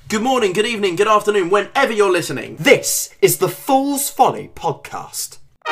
Good morning, good evening, good afternoon, whenever you're listening. This is the Fool's Folly podcast.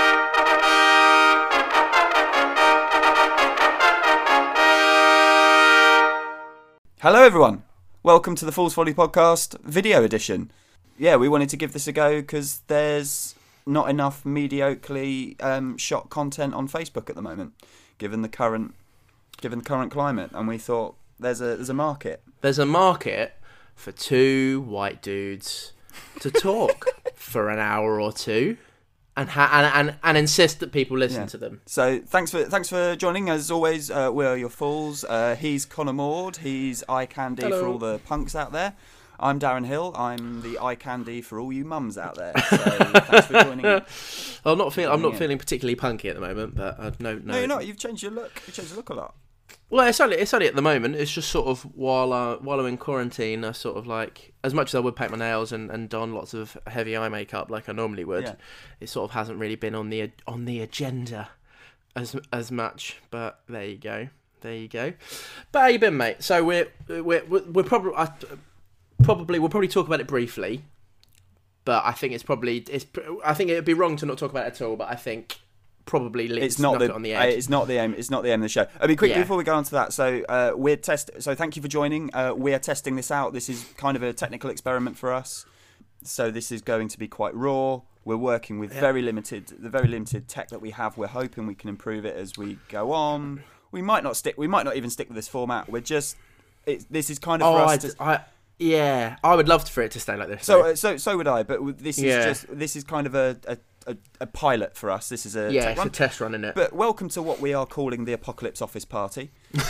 Hello everyone, welcome to the Fool's Folly podcast video edition. Yeah, we wanted to give this a go because there's not enough mediocrely shot content on Facebook at the moment, given the current climate, and we thought there's a market. There's a market for two white dudes to talk for an hour or two and insist that people listen to them. So thanks for joining. As always, we're your fools. He's Connor Maud. He's eye candy for all the punks out there. I'm Darren Hill. I'm the eye candy for all you mums out there. So thanks for joining in. I'm not feeling particularly punky at the moment, but no, you're not. You've changed your look. You've changed your look a lot. Well, it's only at the moment. It's just sort of while I'm in quarantine, I sort of like, as much as I would paint my nails and don lots of heavy eye makeup like I normally would, it sort of hasn't really been on the agenda as much. But there you go. But how you been, mate? So we'll probably talk about it briefly. But I think I think it'd be wrong to not talk about it at all. But I think probably it's not it on the edge. It's not the aim. It's not the aim of the show. I mean, quickly before we go on to that. So So thank you for joining. We are testing this out. This is kind of a technical experiment for us. So this is going to be quite raw. We're working with the very limited tech that we have. We're hoping we can improve it as we go on. We might not even stick with this format. This is kind of for us. I would love for it to stay like this. So would I. But this is kind of a pilot for us. This is it's a test run, isn't it? But welcome to what we are calling the Apocalypse Office Party.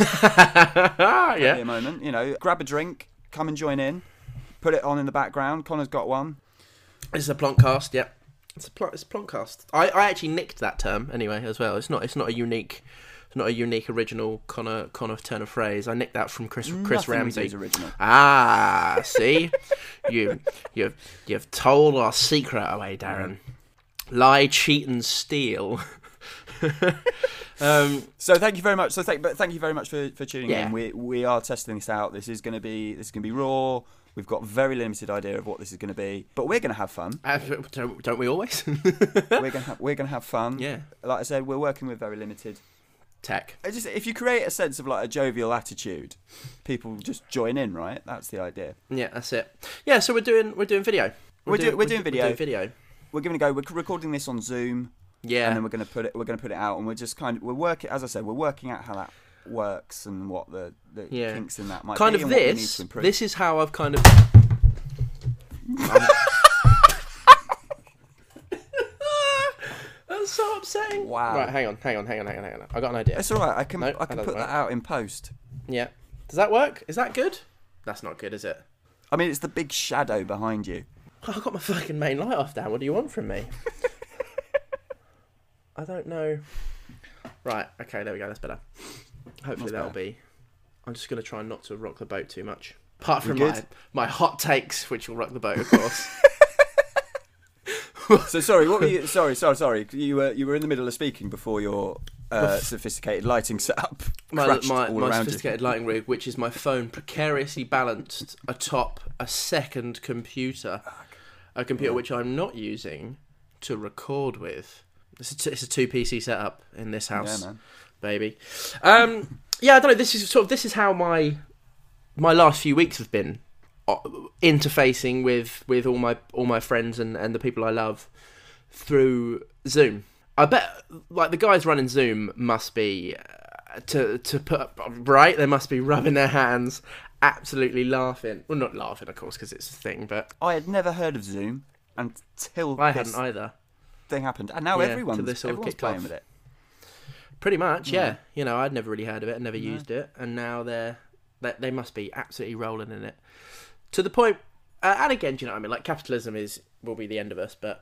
A moment, grab a drink, come and join in, put it on in the background. Connor's got one. This is a plonkcast. Yep, it's a plonkcast. I actually nicked that term anyway as well. It's not a unique original Connor turn of phrase. I nicked that from Chris Ramsey. Is original. See, you've told our secret away, Darren. Lie, cheat, and steal. So thank you very much. Thank you very much for tuning in. We are testing this out. This is going to be raw. We've got a very limited idea of what this is going to be, but we're going to have fun. Don't we always? we're going to have fun. Yeah. Like I said, we're working with very limited tech. If you create a sense of like a jovial attitude, people just join in, right? That's the idea. Yeah, that's it. Yeah, so we're doing video. We're doing video. We're doing video. We're giving it a go. We're recording this on Zoom. Yeah. And then we're going to put it out, and we're just we're working out how that works and what the kinks in that might kind be. Of this is how I've kind of. That's so upsetting. Wow. Right, hang on. I got an idea. It's all right. I can put that out in post. Yeah. Does that work? Is that good? That's not good, is it? I mean, it's the big shadow behind you. I got my fucking main light off, Dan. What do you want from me? I don't know. Right. Okay. There we go. That's better. Hopefully that'll be. I'm just going to try not to rock the boat too much. Apart from my hot takes, which will rock the boat, of course. So sorry, what were you? Sorry. You were in the middle of speaking before your sophisticated lighting setup crashed all around my sophisticated lighting rig, which is my phone precariously balanced atop a second computer, a computer which I'm not using to record with. It's a 2 PC setup in this house, baby. I don't know. This is how my last few weeks have been. Interfacing with all my friends and the people I love through Zoom. I bet like the guys running Zoom must be to put up right. They must be rubbing their hands, absolutely laughing. Well, not laughing, of course, because it's a thing. But I had never heard of Zoom until I hadn't either. Thing happened, and now everyone's playing with it. Pretty much, yeah. I'd never really heard of it, never used it, and now they must be absolutely rolling in it. To the point, and again, do you know what I mean? Like capitalism will be the end of us, but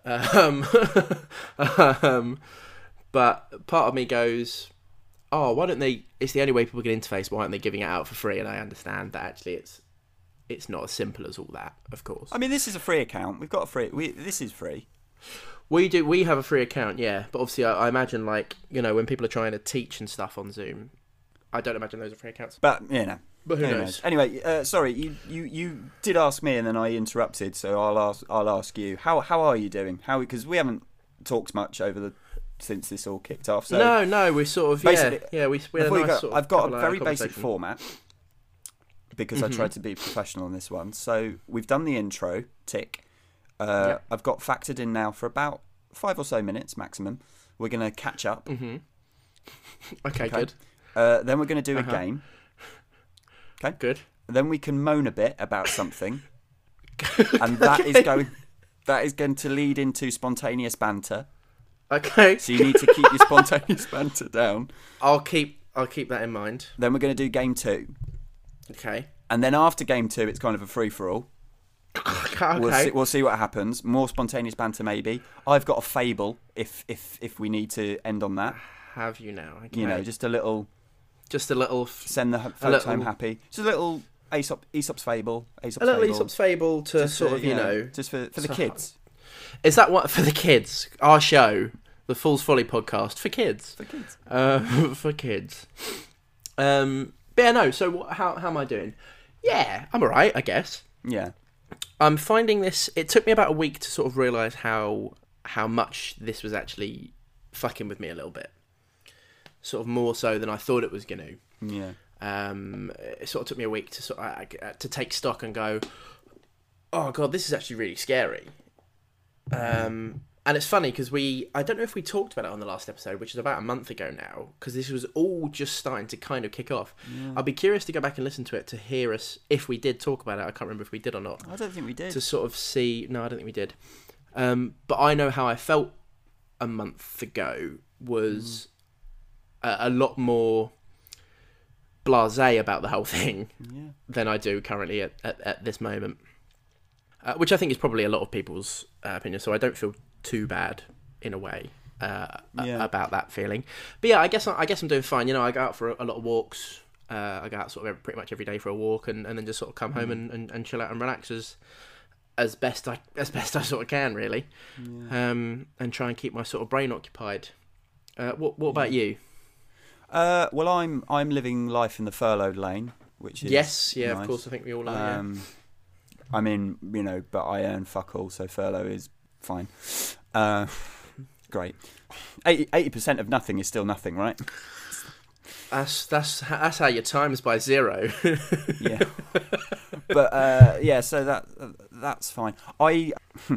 but part of me goes, oh, why don't they? It's the only way people can interface. Why aren't they giving it out for free? And I understand that actually it's not as simple as all that. Of course. I mean, this is a free account. We've got a free. This is free. We have a free account, yeah. But obviously, I imagine when people are trying to teach and stuff on Zoom, I don't imagine those are free accounts. But But who knows? Anyway, sorry, you did ask me and then I interrupted, so I'll ask you. How are you doing? Because we haven't talked much since this all kicked off. So no, we sort of we had a nice sort of I've got a very basic format because I tried to be professional on this one. So we've done the intro, tick. I've got factored in now for about 5 or so minutes maximum. We're going to catch up. Mm-hmm. Okay, good. Then we're going to do a game. Okay, good. Then we can moan a bit about something, and that is going to lead into spontaneous banter. Okay. So you need to keep your spontaneous banter down. I'll keep that in mind. Then we're going to do game 2. Okay. And then after game 2, it's kind of a free for all. Okay. We'll see what happens. More spontaneous banter, maybe. I've got a fable if we need to end on that. Have you now? Okay. You know, just a little. Send the folks home happy. Just a little Aesop's fable. Aesop's fable to just sort of just for the kids. Is that what for the kids? Our show, the Fool's Folly podcast for kids. For kids. For kids. But yeah, no. So how am I doing? Yeah, I'm alright, I guess. Yeah. I'm finding this. It took me about a week to sort of realise how much this was actually fucking with me a little bit. Sort of more so than I thought it was going to. Yeah. It sort of took me a week to to take stock and go, oh god, this is actually really scary. And it's funny because I don't know if we talked about it on the last episode, which is about a month ago now, because this was all just starting to kind of kick off. Yeah. I'll be curious to go back and listen to it to hear us if we did talk about it. I can't remember if we did or not. I don't think we did. To sort of see, no, I don't think we did. But I know how I felt a month ago was a lot more blasé about the whole thing than I do currently at this moment. Which I think is probably a lot of people's opinion, so I don't feel too bad in a way about that feeling. But yeah, I guess I'm doing fine. You know, I go out for a lot of walks. I go out sort of pretty much every day for a walk, and then just sort of come home and chill out and relax as best I sort of can, really, and try and keep my sort of brain occupied. What about you? Well, I'm living life in the furloughed lane, which is nice. Of course. I think we all are. I mean, you know, but I earn fuck all, so furlough is fine. Great. 80% of nothing is still nothing, right? That's how your times by 0. Yeah. But so that's fine. I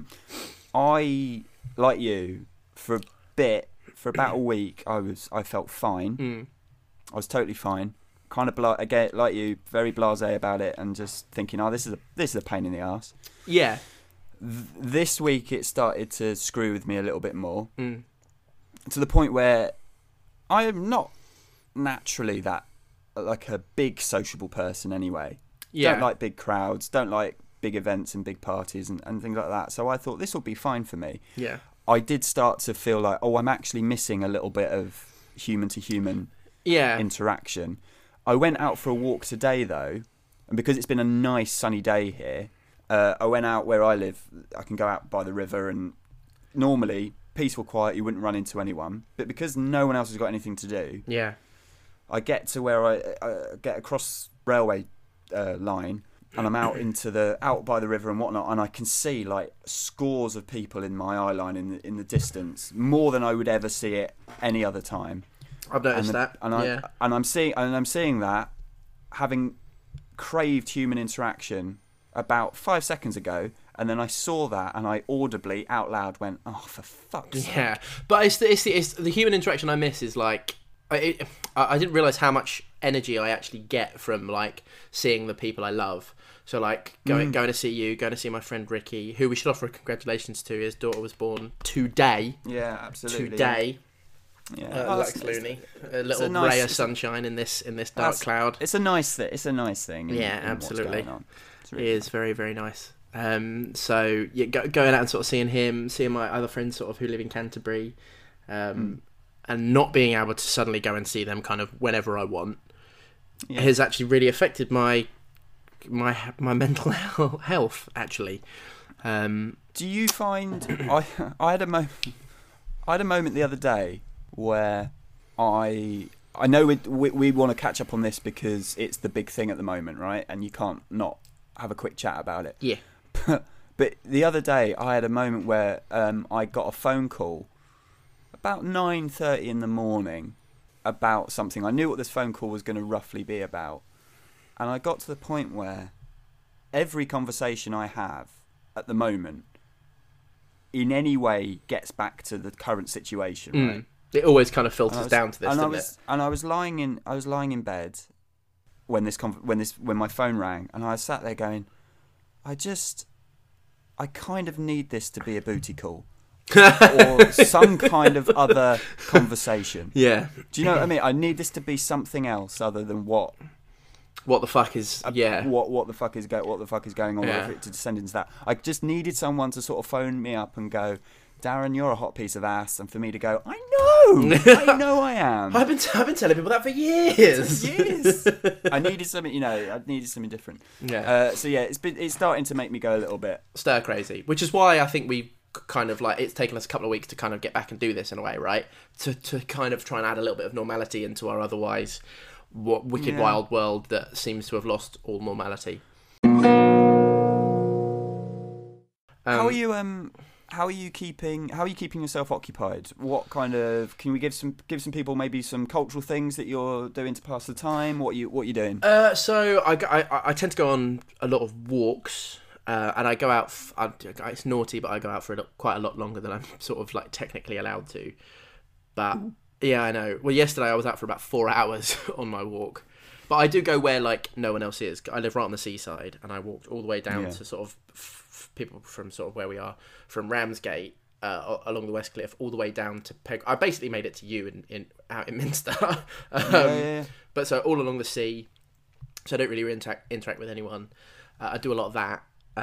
like you for about a week. I felt fine. I was totally fine. Kind of again, like you, very blasé about it, and just thinking, oh, this is a pain in the arse. Yeah. This week it started to screw with me a little bit more, to the point where I am not naturally that like a big sociable person anyway. Yeah. Don't like big crowds. Don't like big events and big parties and things like that. So I thought this will be fine for me. Yeah. I did start to feel like, I'm actually missing a little bit of human to human interaction. I went out for a walk today, though, and because it's been a nice sunny day here, I went out where I live. I can go out by the river, and normally, peaceful, quiet, you wouldn't run into anyone. But because no one else has got anything to do, I get to where I get across railway line, and I'm out by the river and whatnot, and I can see like scores of people in my eye line in the distance, more than I would ever see it any other time. I've noticed that. And I'm seeing that, having craved human interaction about 5 seconds ago, and then I saw that, and I audibly, out loud, went, "Oh, for fuck's sake!" Yeah, but it's the human interaction I miss is like I didn't realise how much energy I actually get from like seeing the people I love. So like going to see you, going to see my friend Ricky, who we should offer congratulations to. His daughter was born today. Yeah, absolutely. Today. Yeah, Lux Looney, a little ray of sunshine in this dark cloud. It's a nice thing. It's a nice thing. Yeah, absolutely. Really it is very, very nice. So going out and sort of seeing him, seeing my other friends sort of who live in Canterbury, and not being able to suddenly go and see them kind of whenever I want, has actually really affected my mental health. Actually, do you find I had a moment the other day where I I know we want to catch up on this because it's the big thing at the moment, right? And you can't not have a quick chat about it. Yeah. But the other day, I had a moment where I got a phone call about 9:30 in the morning about something. I knew what this phone call was going to roughly be about. And I got to the point where every conversation I have at the moment in any way gets back to the current situation, right? It always kind of filters down to this, doesn't it? And I was lying in bed when my phone rang, and I sat there going, I kind of need this to be a booty call. Or some kind of other conversation. Yeah. Do you know what I mean? I need this to be something else other than what the fuck is what the fuck is going on, Yeah. or if it to descend into that. I just needed someone to sort of phone me up and go, Darren, you're a hot piece of ass, and for me to go, I know I am. I've been telling people that for years. I needed something, I needed something different. Yeah. So yeah, it's starting to make me go a little bit stir crazy, which is why I think we kind of like, it's taken us a couple of weeks to kind of get back and do this in a way, right? To kind of try and add a little bit of normality into our otherwise wicked wild world that seems to have lost all normality. How are you keeping yourself occupied? What kind of, can we give some people maybe some cultural things that you're doing to pass the time? What you doing? So I tend to go on a lot of walks. And I go out. It's naughty, but I go out for quite a lot longer than I'm sort of like technically allowed to. But yeah, I know. Well, yesterday I was out for about 4 hours on my walk. But I do go where like no one else is. I live right on the seaside, and I walked all the way down to sort of people from sort of where we are, from Ramsgate along the West Cliff, all the way down to Peg. I basically made it to you out in Minster. But so all along the sea. So I don't really interact with anyone. I do a lot of that.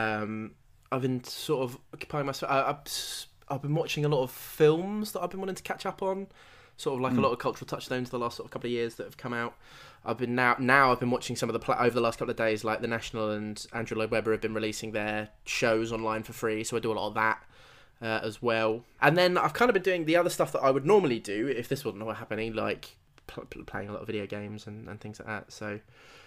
I've been sort of occupying myself. I've been watching a lot of films that I've been wanting to catch up on, sort of like a lot of cultural touchstones the last sort of couple of years that have come out. I've been watching some of over the last couple of days, like The National and Andrew Lloyd Webber have been releasing their shows online for free, so I do a lot of that as well. And then I've kind of been doing the other stuff that I would normally do if this wasn't happening, like playing a lot of video games and things like that. So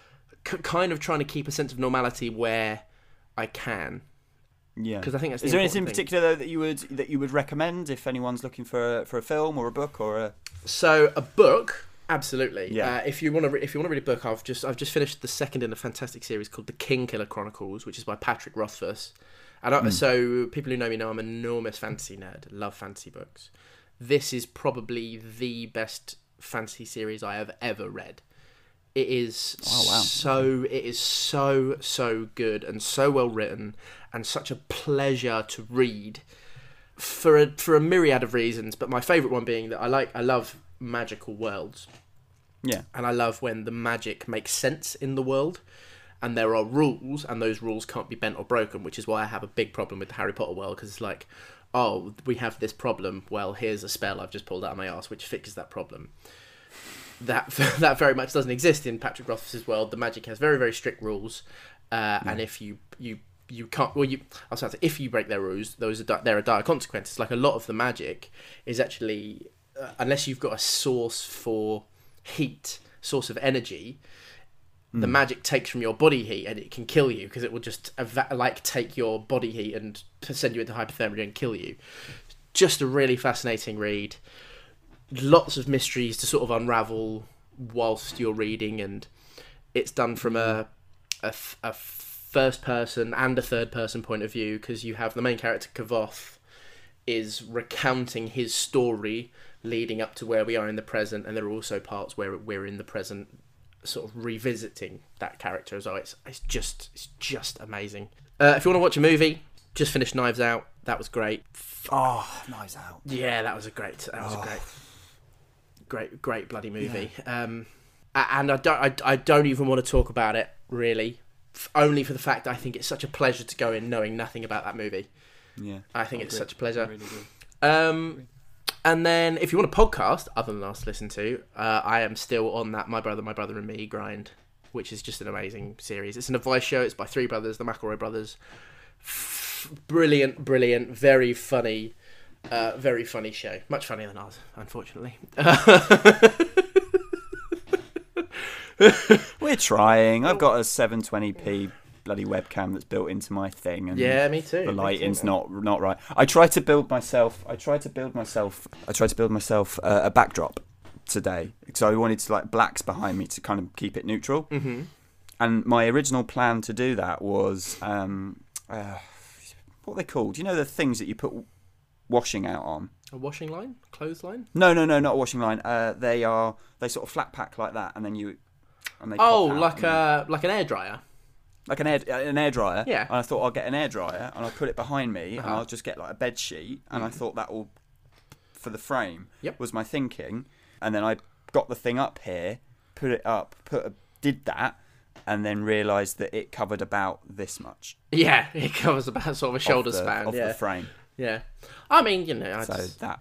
kind of trying to keep a sense of normality where I can. Yeah. Because I think that's Is there anything in particular though that you would recommend if anyone's looking for a film or a book or a? So a book, absolutely. Yeah. If you want to read a book, I've just finished the second in a fantastic series called The Kingkiller Chronicles, which is by Patrick Rothfuss. And so people who know me know I'm an enormous fantasy nerd. Love fantasy books. This is probably the best fantasy series I have ever read. It is it is so good and so well written and such a pleasure to read for a myriad of reasons. But my favourite one being that I love magical worlds. Yeah. And I love when the magic makes sense in the world and there are rules and those rules can't be bent or broken, which is why I have a big problem with the Harry Potter world, because it's like, oh, we have this problem. Well, here's a spell I've just pulled out of my arse which fixes that problem. That very much doesn't exist in Patrick Rothfuss's world. The magic has very, very strict rules, and if you can't, if you break their rules, there are dire consequences. Like a lot of the magic is actually, unless you've got a source for heat, source of energy, the magic takes from your body heat and it can kill you because it will just take your body heat and send you into hypothermia and kill you. Just a really fascinating read. Lots of mysteries to sort of unravel whilst you're reading, and it's done from a first person and a third person point of view, because you have the main character Kavoth is recounting his story leading up to where we are in the present, and there are also parts where we're in the present sort of revisiting that character as well. It's just amazing. If you want to watch a movie, just finished Knives Out. That was great. Oh, Knives Out. Yeah, that was a great bloody movie. Yeah. And I don't even want to talk about it really, only for the fact that I think it's such a pleasure to go in knowing nothing about that movie. Yeah, I think it's such a pleasure. Really good. And then if you want a podcast other than us to listen to, I am still on that My Brother and Me grind, which is just an amazing series. It's an advice show. It's by three brothers, the McElroy brothers. Brilliant, very funny show. Much funnier than ours, unfortunately. We're trying. I've got a 720p bloody webcam that's built into my thing, and yeah, me too. the lighting's not right. I tried to build myself a backdrop today, so I wanted to like blacks behind me to kind of keep it neutral. Mm-hmm. And my original plan to do that was what are they called? You know, the things that you put washing out on. A washing line, clothesline? No, not a washing line. They sort of flat pack like that, and then they oh, pop out like an air dryer. Like an air dryer. Yeah. And I thought I'll get an air dryer and I'll put it behind me and Uh-huh. I'll just get like a bed sheet, and I thought that will, for the frame, Yep. was my thinking. And then I got the thing up here, put it up, did that, and then realised that it covered about this much. Yeah, it covers about sort of a shoulder span. Of the frame. Yeah. I mean, you know, That.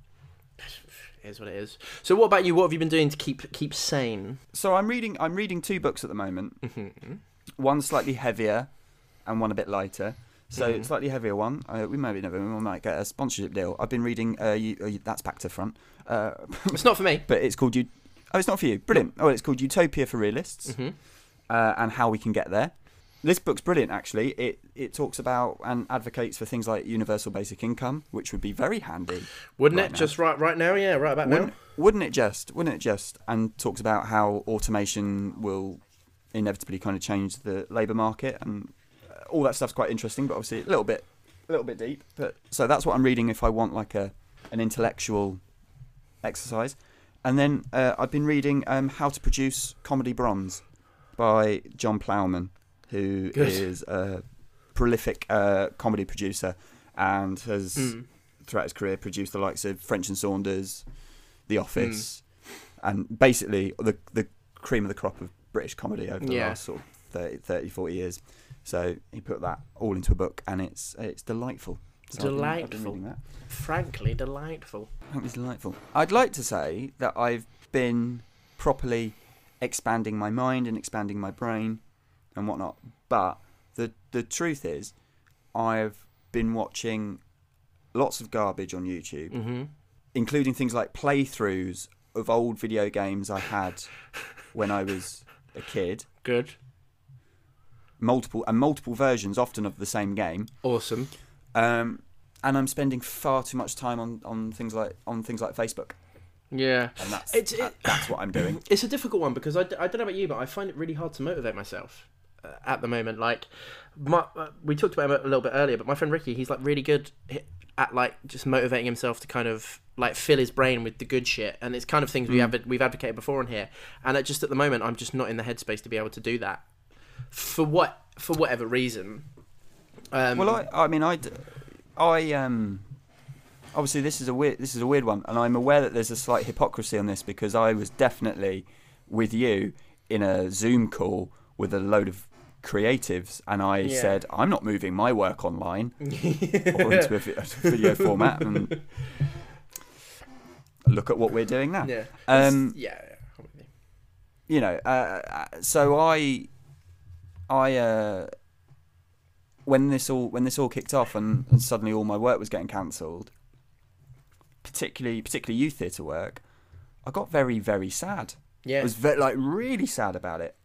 It is what it is. So what about you? What have you been doing to keep sane? So I'm reading 2 books at the moment. Mm-hmm. One slightly heavier and one a bit lighter. So Mm-hmm. slightly heavier one. We might get a sponsorship deal. I've been reading. That's back to front. It's not for me. But it's called you. Oh, it's not for you. Brilliant. Oh, it's called Utopia for Realists, Mm-hmm. and how we can get there. This book's brilliant, actually. It talks about and advocates for things like universal basic income, which would be very handy. Wouldn't right it? now. Just right now? Yeah, right about now. Wouldn't it just? And talks about how automation will inevitably kind of change the labour market, and all that stuff's quite interesting, but obviously a little bit deep. But so that's what I'm reading if I want like an intellectual exercise. And then I've been reading How to Produce Comedy Bronze by John Plowman, who is a prolific comedy producer and has throughout his career produced the likes of French and Saunders, The Office, and basically the cream of the crop of British comedy over the last sort of 30, 40 years. So he put that all into a book, and it's delightful. So Delightful. I've been reading that. Frankly, delightful. It's delightful. I'd like to say that I've been properly expanding my mind and expanding my brain and whatnot, but the truth is I've been watching lots of garbage on YouTube, Mm-hmm. including things like playthroughs of old video games I had when I was a kid. Good. Multiple versions, often of the same game. Awesome. And I'm spending far too much time on things like Facebook, Yeah. and that's what I'm doing. It's a difficult one because I don't know about you, but I find it really hard to motivate myself at the moment. Like, we talked about him a little bit earlier, but my friend Ricky, he's like really good at like just motivating himself to kind of like fill his brain with the good shit, and it's kind of things we've advocated before on here. And at the moment, I'm just not in the headspace to be able to do that for whatever reason. Well, obviously this is a weird one, and I'm aware that there's a slight hypocrisy on this because I was definitely with you in a Zoom call with a load of creatives, and I said I'm not moving my work online or into a video format, and look at what we're doing now. Yeah. You know, so I when this all kicked off and suddenly all my work was getting cancelled, particularly youth theatre work, I got very, very sad. Yeah. I was really sad about it.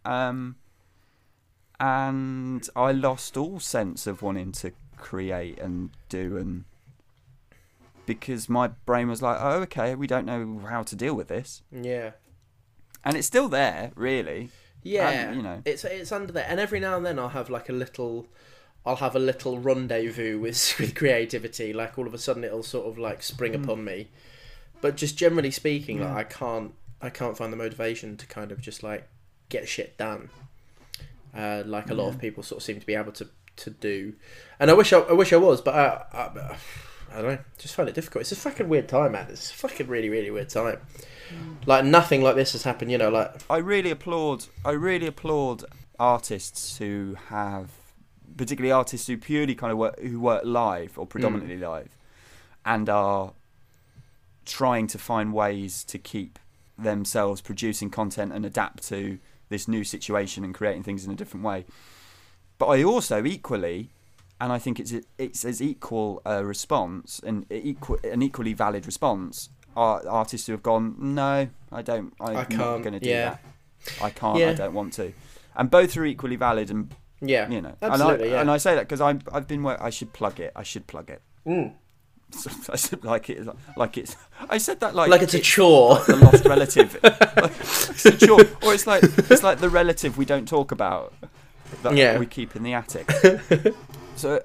And I lost all sense of wanting to create and do, and because my brain was like, oh, okay, we don't know how to deal with this. Yeah. And it's still there, really. Yeah, you know, it's under there, and every now and then I'll have a little rendezvous with creativity. Like all of a sudden it'll sort of like spring upon me, but just generally speaking, like I can't find the motivation to kind of just like get shit done. Like a lot of people sort of seem to be able to do, and I wish I was, but I don't know, just find it difficult. It's a fucking weird time, man. It's a fucking really, really weird time. Like nothing like this has happened, you know. Like I really applaud artists who have, particularly artists who purely kind of work live or predominantly live, and are trying to find ways to keep themselves producing content and adapt to this new situation and creating things in a different way. But I also equally, and I think it's as equal a response and an equally valid response, are artists who have gone, no, I don't. I'm not going to do that. I can't. Yeah. I don't want to. And both are equally valid. And Yeah, you know, absolutely. and I say that because I've been. I should plug it. I should plug it. So I said like it's. I said that like it's a chore. Like the lost relative. It's a chore, or it's like the relative we don't talk about that we keep in the attic. So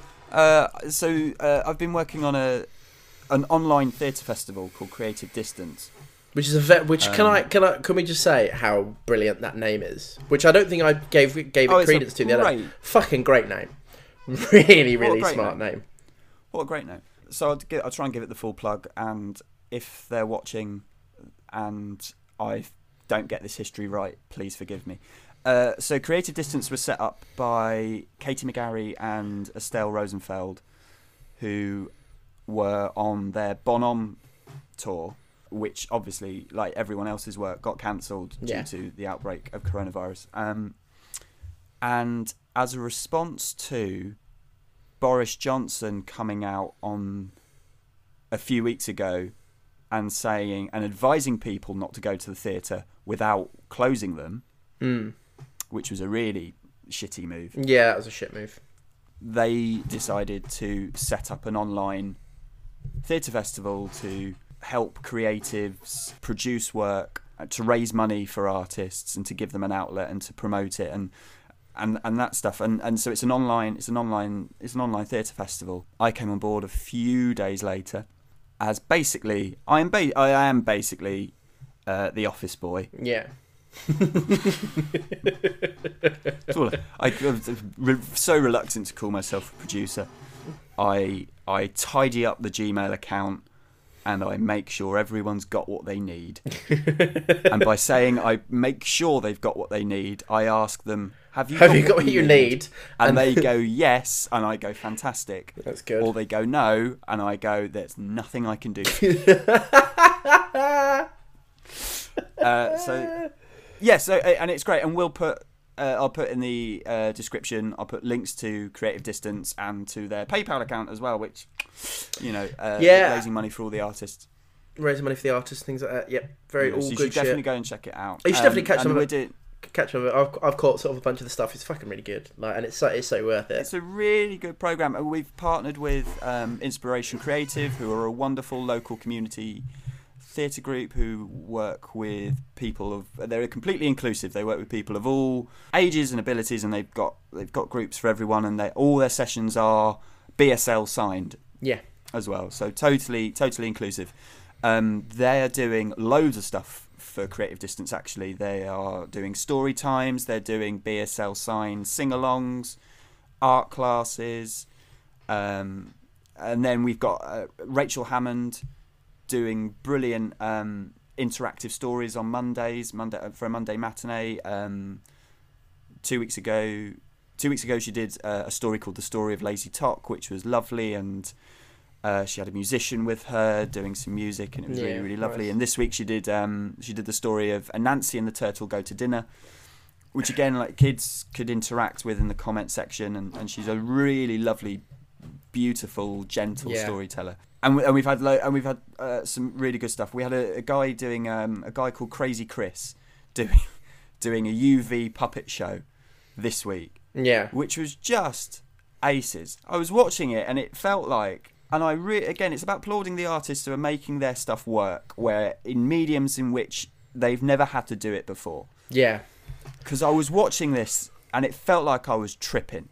I've been working on an online theatre festival called Creative Distance, Which is can we just say how brilliant that name is? Which I don't think I gave it credence to the other. Fucking great name. Really smart name. What a great name. So I'll try and give it the full plug, and if they're watching and I don't get this history right, please forgive me. So Creative Distance was set up by Katie McGarry and Estelle Rosenfeld, who were on their Bonhomme tour, which obviously, like everyone else's work, got cancelled due to the outbreak of coronavirus. And as a response to Boris Johnson coming out on a few weeks ago and saying and advising people not to go to the theatre without closing them, which was a really shitty move. Yeah, that was a shit move. They decided to set up an online theatre festival to help creatives produce work, to raise money for artists and to give them an outlet and to promote it and that stuff. And so it's an online theatre festival. I came on board a few days later as basically I am basically the office boy. Yeah. I'm so reluctant to call myself a producer. I tidy up the Gmail account and I make sure everyone's got what they need. And by saying I make sure they've got what they need, I ask them, have you got what you need? And they go, yes, and I go, fantastic. That's good. Or they go, no, and I go, there's nothing I can do. And it's great. And we'll put, I'll put in the description, I'll put links to Creative Distance and to their PayPal account as well, which, raising money for all the artists. Raising money for the artists, things like that. Yep, very all so you good should definitely go and check it out. You should definitely catch some of it. I've caught sort of a bunch of the stuff. It's fucking really good, and it's so worth it. It's a really good program, and we've partnered with Inspiration Creative, who are a wonderful local community theatre group who work with people they're completely inclusive. They work with people of all ages and abilities, and they've got groups for everyone, and all their sessions are BSL signed. Yeah, as well. So totally inclusive. They're doing loads of stuff for Creative Distance, actually. They are doing story times, they're doing BSL signed sing-alongs, art classes, and then we've got Rachel Hammond doing brilliant interactive stories on Mondays for a Monday matinee. 2 weeks ago she did a story called The Story of Lazy Tok, which was lovely, and she had a musician with her doing some music, and it was really, really lovely. Nice. And this week she did the story of Anansi and the Turtle Go to Dinner, which again, like, kids could interact with in the comment section, and she's a really lovely, beautiful, gentle storyteller. And we've had some really good stuff. We had a guy doing a guy called Crazy Chris doing a UV puppet show this week. Yeah, which was just aces. I was watching it and it felt like, and again, it's about applauding the artists who are making their stuff work, where in mediums in which they've never had to do it before. Yeah, because I was watching this and it felt like I was tripping.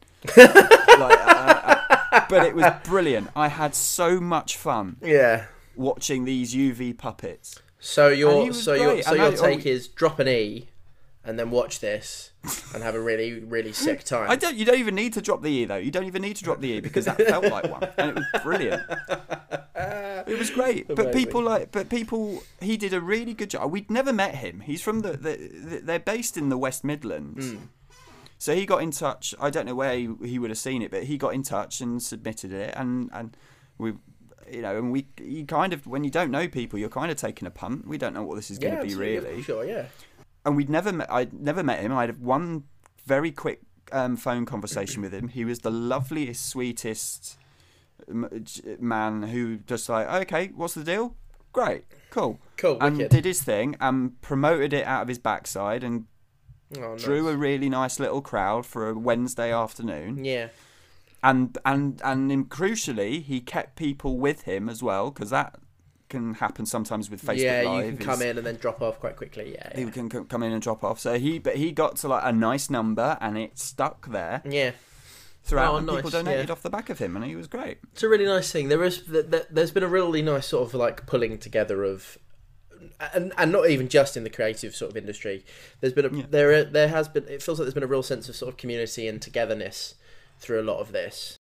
But it was brilliant. I had so much fun. Yeah, watching these UV puppets. So your take is drop an E, and then watch this and have a really, really sick time. You don't even need to drop the E though. You don't even need to drop the E because that felt like one, and it was brilliant. It was great. But he did a really good job. We'd never met him. He's from they're based in the West Midlands. So he got in touch. I don't know where he would have seen it, but he got in touch and submitted it, and we, you kind of, when you don't know people, you're kind of taking a punt. We don't know what this is going to be really. Sure, yeah. And I'd never met him. I had one very quick phone conversation with him. He was the loveliest, sweetest man who just like, okay, what's the deal? Great, cool. And wicked. Did his thing and promoted it out of his backside and drew a really nice little crowd for a Wednesday afternoon. Yeah. And crucially, he kept people with him as well, because that can happen sometimes with Facebook Live. Yeah, you can come in and then drop off quite quickly. Yeah, he can come in and drop off. So he got to like a nice number, and it stuck there. Yeah. Throughout, and people donated off the back of him, and he was great. It's a really nice thing. There's been a really nice sort of like pulling together of, and not even just in the creative sort of industry. There's been there has been. It feels like there's been a real sense of sort of community and togetherness through a lot of this.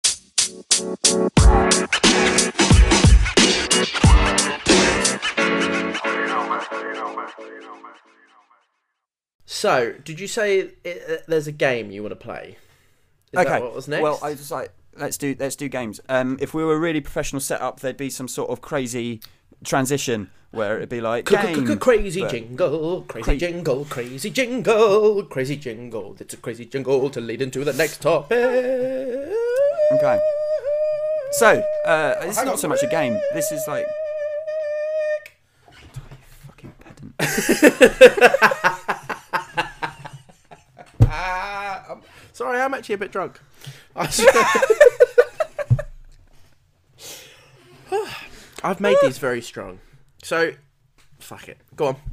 So, did you say there's a game you want to play? Is that what was next? Well, I was like, let's do games. If we were really professional setup, there'd be some sort of crazy transition where it'd be like crazy jingle, crazy jingle, crazy jingle, crazy jingle. It's a crazy jingle to lead into the next topic. Okay. So, this is not so much a game. This is like... fucking pedant. Sorry, I'm actually a bit drunk. I've made these very strong. So, fuck it. Go on.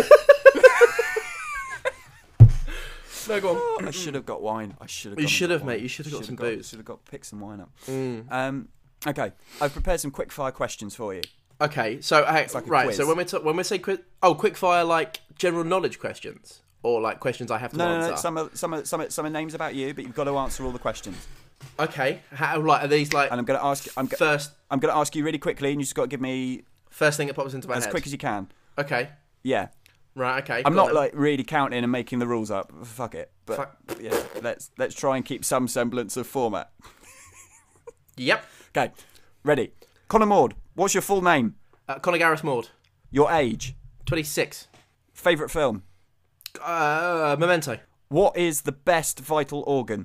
No, go on. I should have got wine. You should have, mate. You should have got some booze. Should have picked some wine up. Okay, I've prepared some quick fire questions for you. Okay, so like right. quiz. So when we say quick fire, like general knowledge questions, or like questions I have to answer. No. Some are names about you, but you've got to answer all the questions. Okay, how like are these like? And I'm going to ask. I'm going to ask you really quickly, and you just got to give me first thing that pops into my head as quick as you can. Okay. Yeah. Right. Okay. I'm not like really counting and making the rules up. Fuck it. But yeah, let's try and keep some semblance of format. Yep. Okay. Ready. Conor Maud. What's your full name? Conor Gareth Maud. Your age? 26. Favourite film? Memento. What is the best vital organ?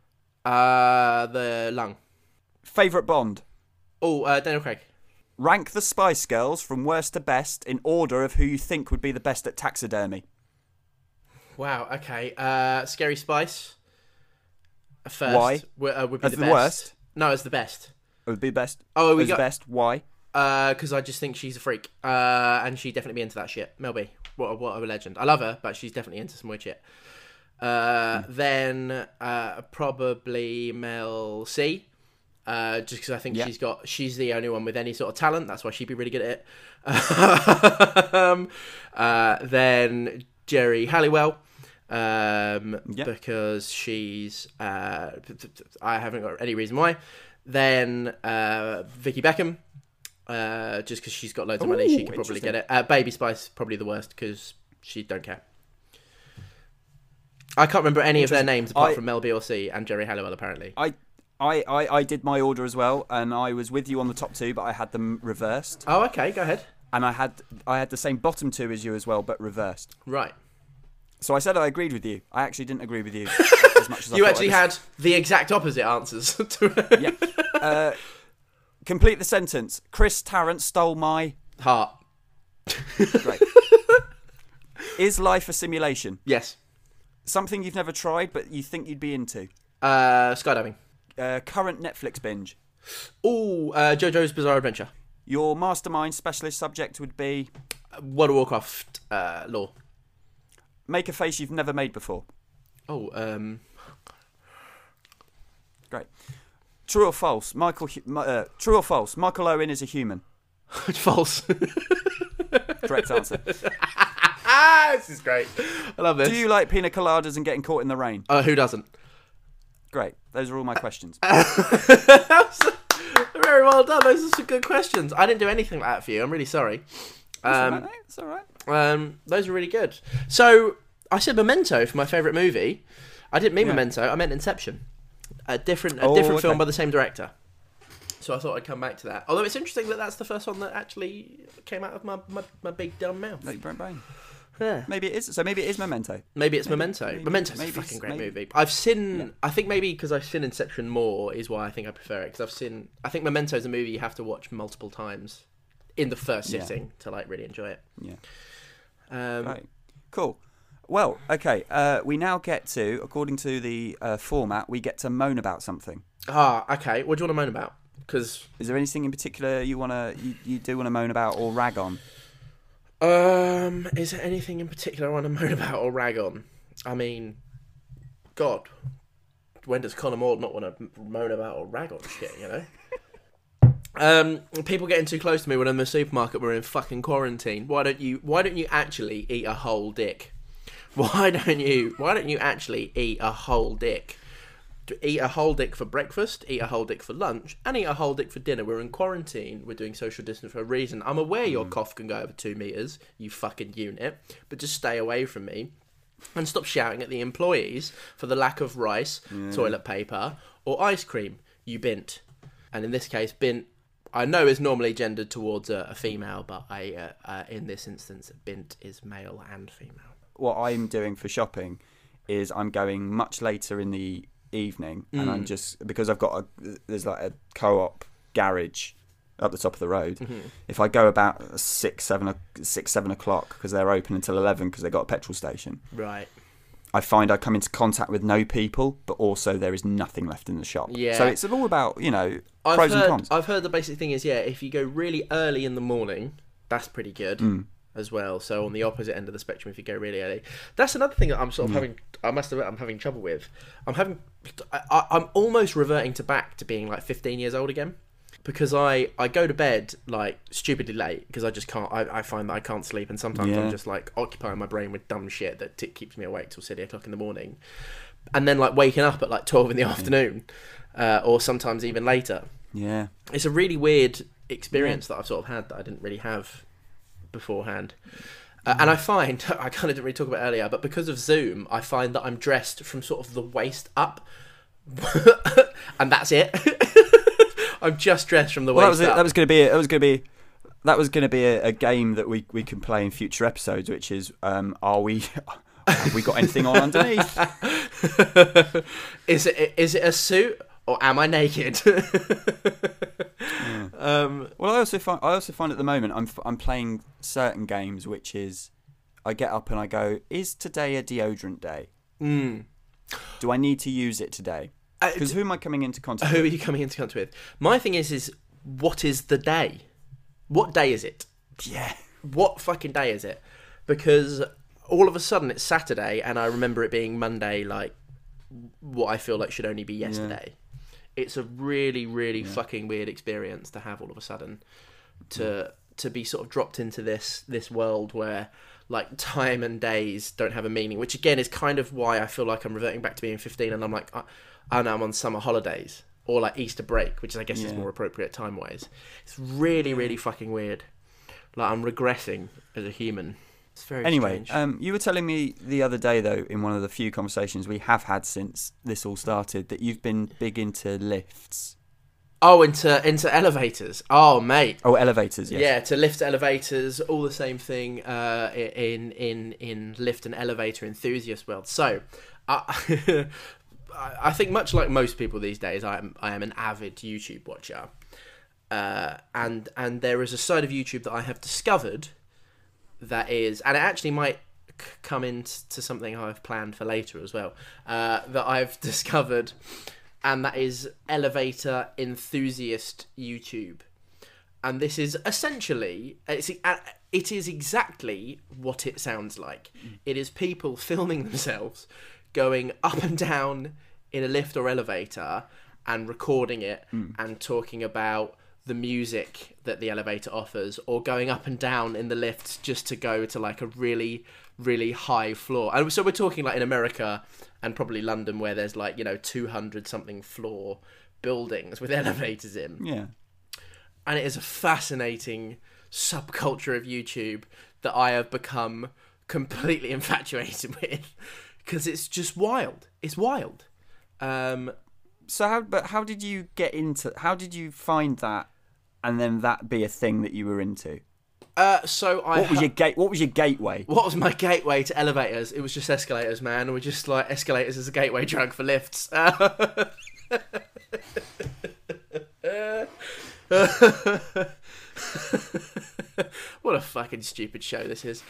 The lung. Favourite Bond? Daniel Craig. Rank the Spice Girls from worst to best in order of who you think would be the best at taxidermy. Wow, okay. Scary Spice. First. Why? Would be as the the best. Worst? No, as the best. It would be best. Oh, as the best. Why? Because I just think she's a freak. And she'd definitely be into that shit. Mel B. What a legend. I love her, but she's definitely into some weird shit. Then probably Mel C. Just because I think she's the only one with any sort of talent. That's why she'd be really good at it. Then Jerry Halliwell. Because she's I haven't got any reason why. Then Vicky Beckham, just because she's got loads of money, she could probably get it. Baby Spice, probably the worst because she don't care. I can't remember any of their names apart from Mel B or C and Jerry Halliwell. Apparently, I did my order as well, and I was with you on the top two, but I had them reversed. Oh, okay, go ahead. And I had the same bottom two as you as well, but reversed. Right. So I said I agreed with you. I actually didn't agree with you as much as I You thought actually had the exact opposite answers. Yeah. Complete the sentence. Chris Tarrant stole my heart. Great. Is life a simulation? Yes. Something you've never tried, but you think you'd be into? Skydiving. Current Netflix binge? JoJo's Bizarre Adventure. Your mastermind specialist subject would be? World of Warcraft lore. Make a face you've never made before. Great. True or false? True or false? Michael Owen is a human. False. Correct answer. This is great. I love this. Do you like pina coladas and getting caught in the rain? Who doesn't? Great. Those are all my questions. Very well done. Those are some good questions. I didn't do anything like that for you. I'm really sorry. It's all right. Those are really good. So I said Memento for my favourite movie. I didn't mean Memento. I meant Inception. A different film by the same director. So I thought I'd come back to that. Although it's interesting that that's the first one that actually came out of my big dumb mouth. No, brain. Yeah. Maybe it is. So maybe it is Memento. Maybe it's Memento. Memento's a fucking great movie. I've seen. Yeah. I think maybe because I've seen Inception more is why I think I prefer it. Because I think Memento's a movie you have to watch multiple times in the first sitting to like really enjoy it. Yeah. Right. Cool. Well, okay. We now get to, according to the format, we get to moan about something. Okay. What do you want to moan about? Because is there anything in particular you do want to moan about or rag on? Is there anything in particular I want to moan about or rag on? I mean, God, when does Conor Maud not want to moan about or rag on shit? You know. People getting too close to me when I'm in the supermarket. We're in fucking quarantine. Why don't you actually eat a whole dick? Why don't you actually eat a whole dick? Eat a whole dick for breakfast, eat a whole dick for lunch, and eat a whole dick for dinner. We're in quarantine. We're doing social distance for a reason. I'm aware your cough can go over 2 meters, you fucking unit, but just stay away from me. And stop shouting at the employees for the lack of rice, toilet paper, or ice cream, you bint. And in this case, bint, I know is normally gendered towards a female, but in this instance, bint is male and female. What I'm doing for shopping is I'm going much later in the evening, and I'm just, because I've got there's like a co-op garage up the top of the road. If I go about 7 o'clock, because they're open until 11 because they've got a petrol station, right, I find I come into contact with no people, but also there is nothing left in the shop. So it's all about, pros and cons. I've heard the basic thing is, if you go really early in the morning, that's pretty good as well. So on the opposite end of the spectrum, if you go really early, that's another thing that I'm sort of having. I must admit, I'm having trouble with. I'm almost reverting back to being like 15 years old again, because I go to bed like stupidly late because I just can't. I find that I can't sleep, and sometimes I'm just like occupying my brain with dumb shit that keeps me awake till silly o'clock in the morning, and then like waking up at like 12 in the afternoon, or sometimes even later. Yeah, it's a really weird experience that I've sort of had that I didn't really have beforehand. And I find, I kind of didn't really talk about it earlier, but because of Zoom, I find that I'm dressed from sort of the waist up, and that's it. I'm just dressed from the waist up. That was going to be a game that we can play in future episodes, which is, have we got anything on underneath? Is it a suit? Or am I naked? Well, I also find at the moment I'm playing certain games, which is I get up and I go, is today a deodorant day? Do I need to use it today? Because who am I coming into contact with? Who are you coming into contact with? My thing is what is the day? What day is it? Yeah. What fucking day is it? Because all of a sudden it's Saturday and I remember it being Monday, like what I feel like should only be yesterday. Yeah. It's a really, really fucking weird experience to have all of a sudden, to be sort of dropped into this world where like time and days don't have a meaning, which again is kind of why I feel like I'm reverting back to being 15 and I'm like, I know I'm on summer holidays or like Easter break, which is, I guess is more appropriate time-wise. It's really, really fucking weird. Like I'm regressing as a human. It's very strange. You were telling me the other day, though, in one of the few conversations we have had since this all started, that you've been big into lifts. Oh, into elevators. Oh, mate. Oh, elevators. Yes. Yeah, to lift elevators, all the same thing in lift and elevator enthusiast world. So, I think much like most people these days, I am an avid YouTube watcher, and there is a side of YouTube that I have discovered. That is, and it actually might come into something I've planned for later as well, that I've discovered, and that is elevator enthusiast YouTube. And this is essentially, it is exactly what it sounds like. It is people filming themselves going up and down in a lift or elevator and recording it and talking about the music that the elevator offers, or going up and down in the lift just to go to like a really, really high floor. And so we're talking like in America and probably London, where there's like, 200 something floor buildings with elevators in. Yeah. And it is a fascinating subculture of YouTube that I have become completely infatuated with, because it's just wild. It's wild. So how did you get into? How did you find that, and then that be a thing that you were into? What was your gateway? What was my gateway to elevators? It was just escalators, man. We're just like escalators as a gateway drug for lifts. What a fucking stupid show this is.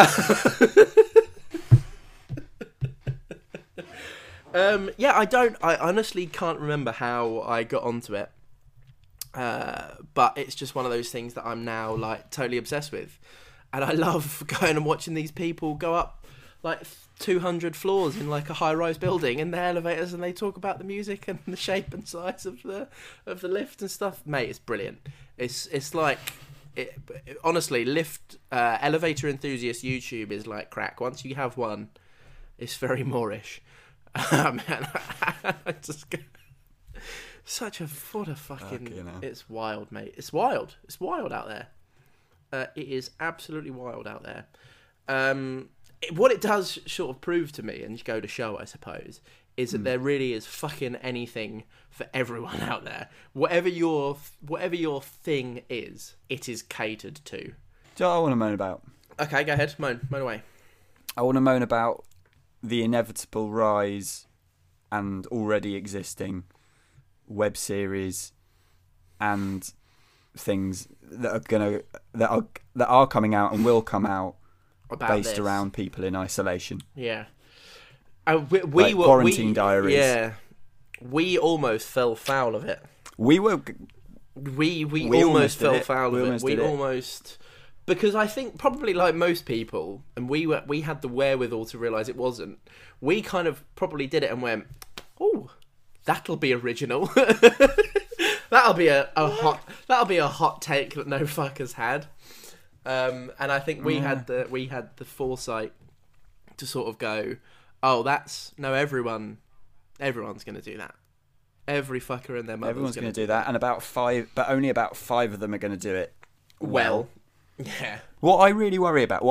Yeah, I honestly can't remember how I got onto it. But it's just one of those things that I'm now like totally obsessed with. And I love going and watching these people go up like 200 floors in like a high-rise building in the elevators, and they talk about the music and the shape and size of the lift and stuff. Mate, it's brilliant. It's like honestly, elevator enthusiast YouTube is like crack. Once you have one, it's very Moorish. Man, I just such a fucking. It's wild, mate. It's wild. It's wild out there. It is absolutely wild out there. What it does sort of prove to me, and go to show, I suppose, is that there really is fucking anything for everyone out there. Whatever your thing is, it is catered to. Do you know what I want to moan about? Okay, go ahead. Moan away. I want to moan about the inevitable rise and already existing web series and things that are coming out and will come out based around people in isolation. Yeah. We like were Quarantine Diaries. Yeah. We almost fell foul of it. We almost fell foul of it. We almost, because I think probably like most people, and we had the wherewithal to realise it wasn't. We kind of probably did it and went, "Oh, that'll be original. That'll be a hot take that no fuckers had." And I think we had the foresight to sort of go, "Oh, everyone's going to do that. Every fucker and their mother's everyone's going to do that, and only about 5 of them are going to do it well." Yeah. What I do really worry about.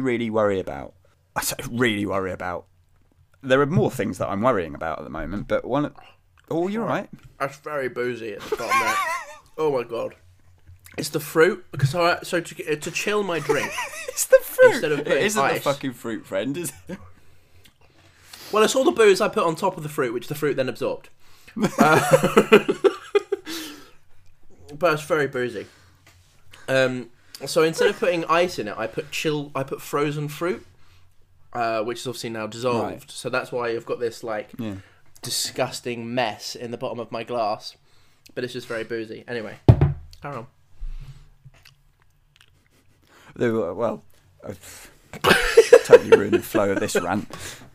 I don't really worry about. There are more things that I'm worrying about at the moment, but one. Oh, you're right. That's very boozy at the bottom there. Oh my god. It's the fruit, because so to chill my drink. It's the fruit. Instead of putting it isn't ice. The fucking fruit, friend, is it? Well, it's all the booze I put on top of the fruit, which the fruit then absorbed. But it's very boozy. So instead of putting ice in it, I put frozen fruit, which is obviously now dissolved. Right. So that's why you've got this disgusting mess in the bottom of my glass. But it's just very boozy. Anyway, carry on. Well, I've totally ruined the flow of this rant.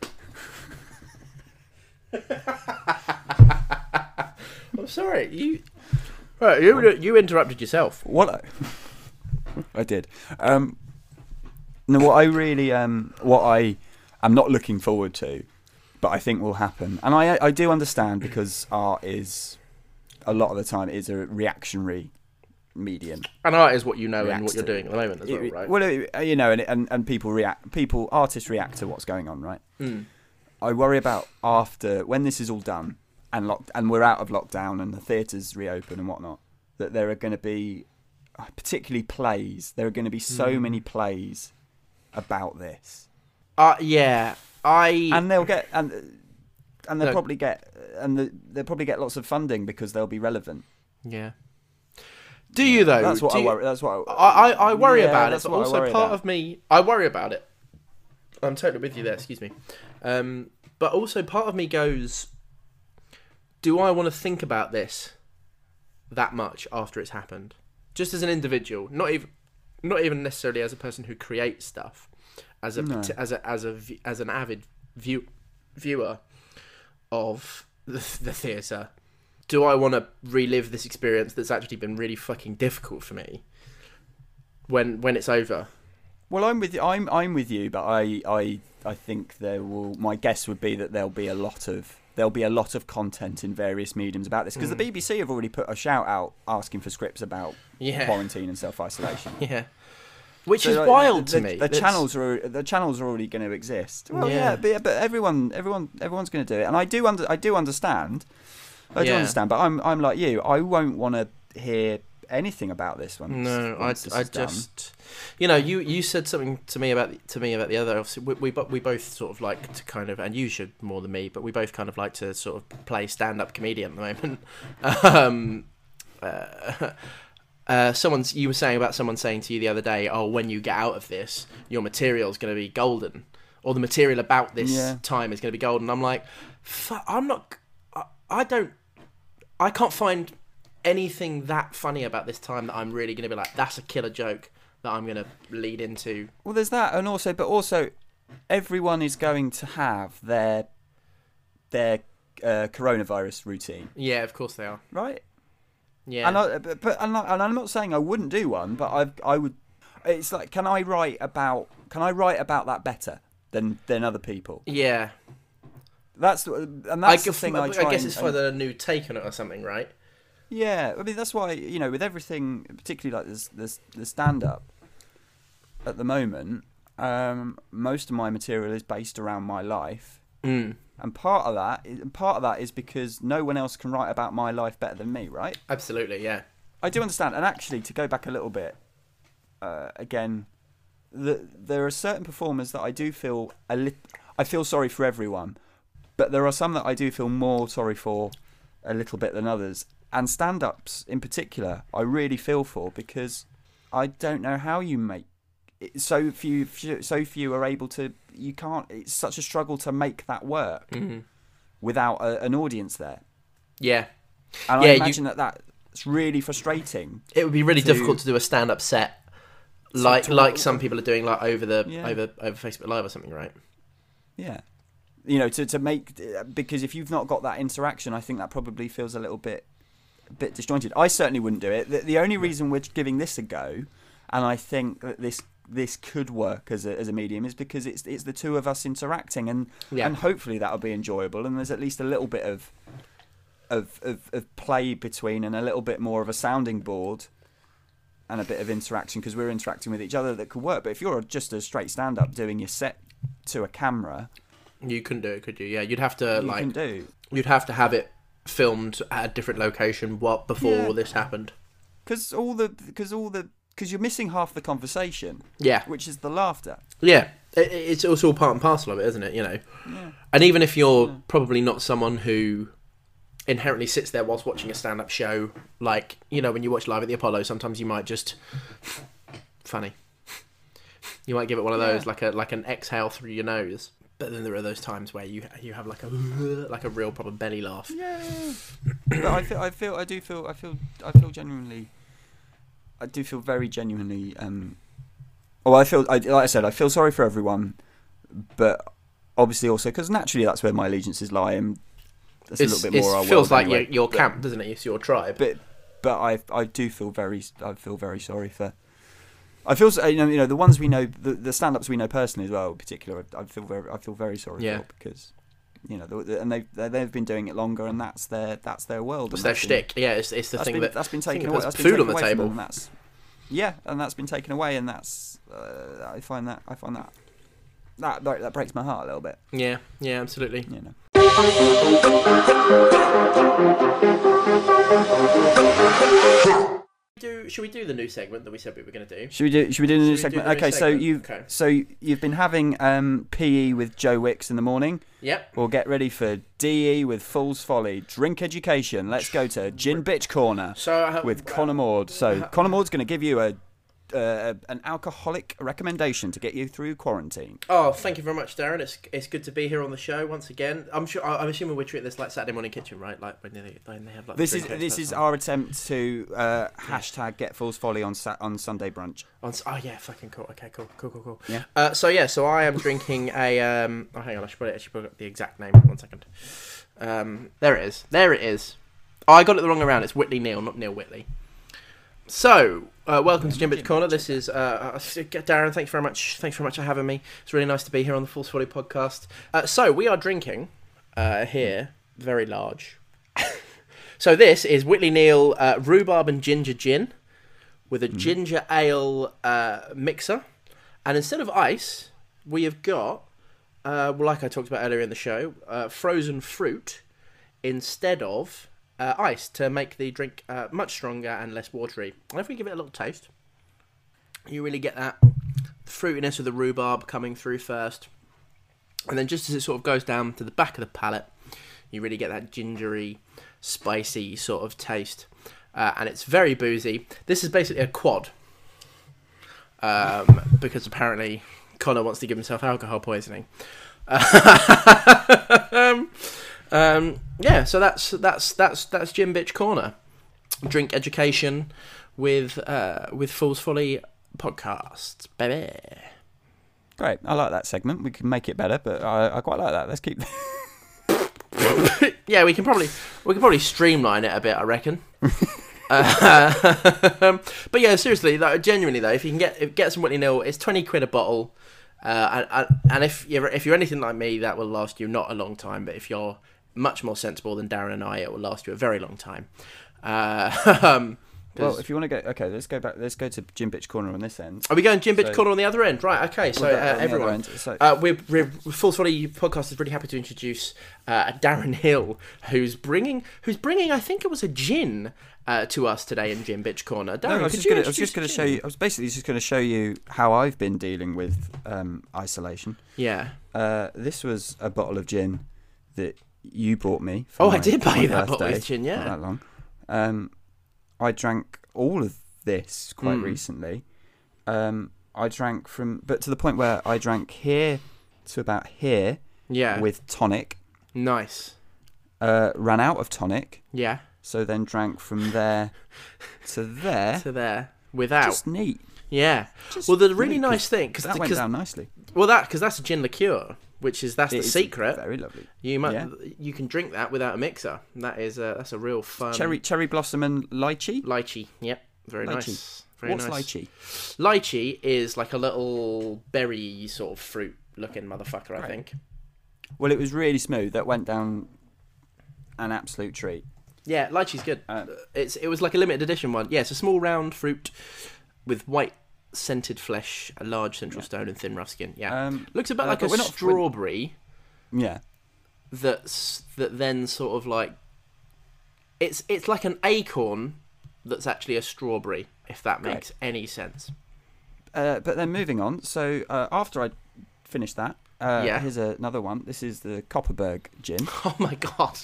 I'm sorry. You interrupted yourself. What? I did. No, what I really what I am not looking forward to, but I think will happen, and I do understand, because art is a lot of the time is a reactionary medium, and art is what you know and what you're doing at the moment as well, right? Well, and artists react to what's going on, right? I worry about after, when this is all done and we're out of lockdown and the theatres reopen and whatnot, that there are going to be, particularly plays, there are going to be so many plays about this. And they'll get they'll probably get lots of funding because they'll be relevant. Yeah. Do you though? That's what I worry. That's what I worry about it. But also part of me, I worry about it. I'm totally with you there. Excuse me. But also part of me goes, do I want to think about this that much after it's happened? Just as an individual, not even necessarily as a person who creates stuff, as an avid viewer of the theatre. Do I want to relive this experience that's actually been really fucking difficult for me when it's over? Well, I'm with you. I'm with you, but I think my guess would be that there'll be a lot of content in various mediums about this, because the BBC have already put a shout out asking for scripts about quarantine and self-isolation. Yeah. Which is wild to me. The channels are already going to exist. Well, but everyone's going to do it, and I do understand. I do understand, but I'm like you. I won't want to hear anything about this one. No, I just, you said something to me about the other. Obviously, we both sort of like to kind of, and you should more than me, but we both kind of like to sort of play stand-up comedian at the moment. You were saying about someone saying to you the other day, "Oh, when you get out of this, your material is going to be golden, or the material about this time is going to be golden." I'm like, I'm not. I can't find anything that funny about this time that I'm really going to be like, that's a killer joke that I'm going to lead into. Well, there's that, and also, everyone is going to have their coronavirus routine. Yeah, of course they are. Right. Yeah. And I'm not saying I wouldn't do one, but I would. It's like, can I write about that better than other people? Yeah. That's the thing I try. I guess it's for the new take on it or something, right? Yeah, I mean that's why, with everything, particularly like the stand up at the moment, most of my material is based around my life, and part of that is because no one else can write about my life better than me, right? Absolutely, yeah. I do understand, and actually, to go back a little bit, again, there are certain performers that I do feel I feel sorry for everyone. But there are some that I do feel more sorry for a little bit than others. And stand-ups in particular, I really feel for, because I don't know how you make it. So few are able to. You can't. It's such a struggle to make that work without an audience there. Yeah. And I imagine that's really frustrating. It would be really difficult to do a stand-up set like some people are doing, like over Facebook Live or something, right? Yeah. To make, because if you've not got that interaction, I think that probably feels a little bit disjointed. I certainly wouldn't do it. The only reason we're giving this a go, and I think that this could work as a medium, is because it's the two of us interacting, and hopefully that'll be enjoyable, and there's at least a little bit of play between, and a little bit more of a sounding board, and a bit of interaction, because we're interacting with each other, that could work. But if you're just a straight stand-up doing your set to a camera, you couldn't do it, could you? Yeah, you'd have to you'd have to have it filmed at a different location before all this happened. Because you're missing half the conversation. Yeah, which is the laughter. Yeah, it's also part and parcel of it, isn't it? Yeah. And even if you're probably not someone who inherently sits there whilst watching a stand-up show, like when you watch Live at the Apollo, sometimes you might just funny. You might give it one of those like an exhale through your nose. But then there are those times where you have like a real proper belly laugh. Yeah. But I feel genuinely. I do feel very genuinely. Like I said, I feel sorry for everyone, but obviously also because naturally that's where my allegiances lie, and that's a little bit more. It feels like your camp, doesn't it? It's your tribe. But I do feel very sorry for. I feel the ones we know, the stand-ups we know personally as well, in particular. I feel very sorry for, because and they've been doing it longer, and that's their world. It's their shtick. Yeah, it's the thing that's been taken away. That's food on the table. And that's been taken away, and that's I find that breaks my heart a little bit. Yeah, absolutely. Should we do the new segment that we said we were going to do? Should we do the new segment? Okay, so you've been having PE with Joe Wicks in the morning. Yep. We'll get ready for DE with Fool's Folly. Drink education. Let's go to Gin Bitch Corner with Connor Maud. So Connor Maud's going to give you an alcoholic recommendation to get you through quarantine. Oh, thank you very much, Darren. It's good to be here on the show once again. I'm assuming we're treating this like Saturday Morning Kitchen, right? Like when they have like. This is our attempt to hashtag get Fool's Folly on Sunday brunch. Oh yeah, fucking cool. Okay, cool. Yeah. So I am drinking a. Hang on, I should probably actually put up the exact name. 1 second. There it is. Oh, I got it the wrong way around. It's Whitley Neal, not Neil Whitley. So, welcome to Gin Bitch Corner. This is Darren. Thanks very much for having me. It's really nice to be here on the Fool's Folly podcast. So we are drinking here, very large. So this is Whitley Neal rhubarb and ginger gin with a ginger ale mixer, and instead of ice, we have got, like I talked about earlier in the show, frozen fruit instead of. Ice to make the drink much stronger and less watery. And if we give it a little taste, you really get that fruitiness of the rhubarb coming through first. And then just as it sort of goes down to the back of the palate, you really get that gingery, spicy sort of taste. and it's very boozy. This is basically a quad, because apparently Connor wants to give himself alcohol poisoning. Yeah, so that's Gin Bitch Corner, drink education with Fool's Folly podcasts, baby. Great, I like that segment. We can make it better, but I quite like that. Let's keep. Yeah, we can probably streamline it a bit, I reckon. But yeah, seriously, genuinely though, if you can get some Whitley Nil, it's £20 a bottle, and if you're anything like me, that will last you not a long time. But if you're much more sensible than Darren and I, it will last you a very long time. Well, if you want to go, okay, let's go back. Let's go to Gin Bitch Corner on this end. Are we going Gin Bitch Corner on the other end? Right. Okay. So everyone, we're Fool's Folly podcast is really happy to introduce Darren Hill, who's bringing. I think it was a gin to us today in Gin Bitch Corner. Darren, I was just going to show you. I was basically just going to show you how I've been dealing with isolation. Yeah. This was a bottle of gin that you bought me. I did buy you that bottle of gin. Yeah. Not that long. I drank all of this quite recently. I drank but to the point where I drank here to about here. Yeah. With tonic. Nice. Ran out of tonic. Yeah. So then drank from there to there. To there. Without. Just neat. Yeah. Well, the really nice thing because that went down nicely. Well, because that's a gin liqueur, which that's the secret. Very lovely. You can drink that without a mixer. That's a real fun. Cherry blossom and lychee. Lychee. Yep. Very nice. Very nice. What's lychee? Lychee is like a little berry sort of fruit looking motherfucker, right. I think. Well, it was really smooth. That went down an absolute treat. Yeah, lychee's good. It was like a limited edition one. Yeah, it's a small round fruit with white scented flesh, a large central stone, and thin rough skin. Yeah, looks a bit like a strawberry. Yeah, that then sort of like it's like an acorn that's actually a strawberry, if that makes any sense. But then moving on. So after I finished that, here's another one. This is the Kopparberg gin. Oh my god.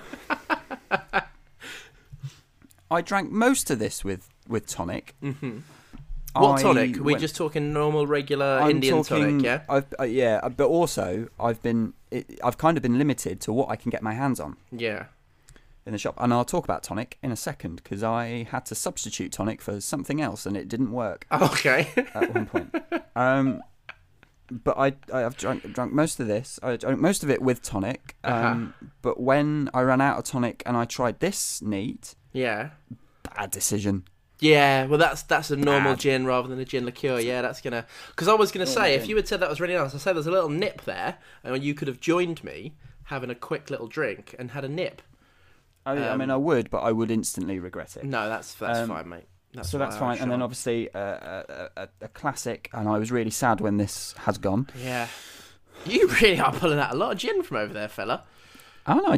I drank most of this with tonic. Mm-hmm. What tonic? Are we just talking normal, regular Indian tonic? Yeah. But also I've kind of been limited to what I can get my hands on. Yeah. In the shop, and I'll talk about tonic in a second because I had to substitute tonic for something else and it didn't work. Okay. At one point. But I've drunk most of this. I drank most of it with tonic. But when I ran out of tonic and I tried this neat. Yeah. Bad decision. Yeah, well, that's a normal gin rather than a gin liqueur. Yeah, that's gonna. Because I was gonna say, if you had said that was really nice, I'd say there's a little nip there, and you could have joined me having a quick little drink and had a nip. I mean, I would, but I would instantly regret it. No, that's fine, mate. That's fine. And then obviously a classic, and I was really sad when this has gone. Yeah, you really are pulling out a lot of gin from over there, fella. I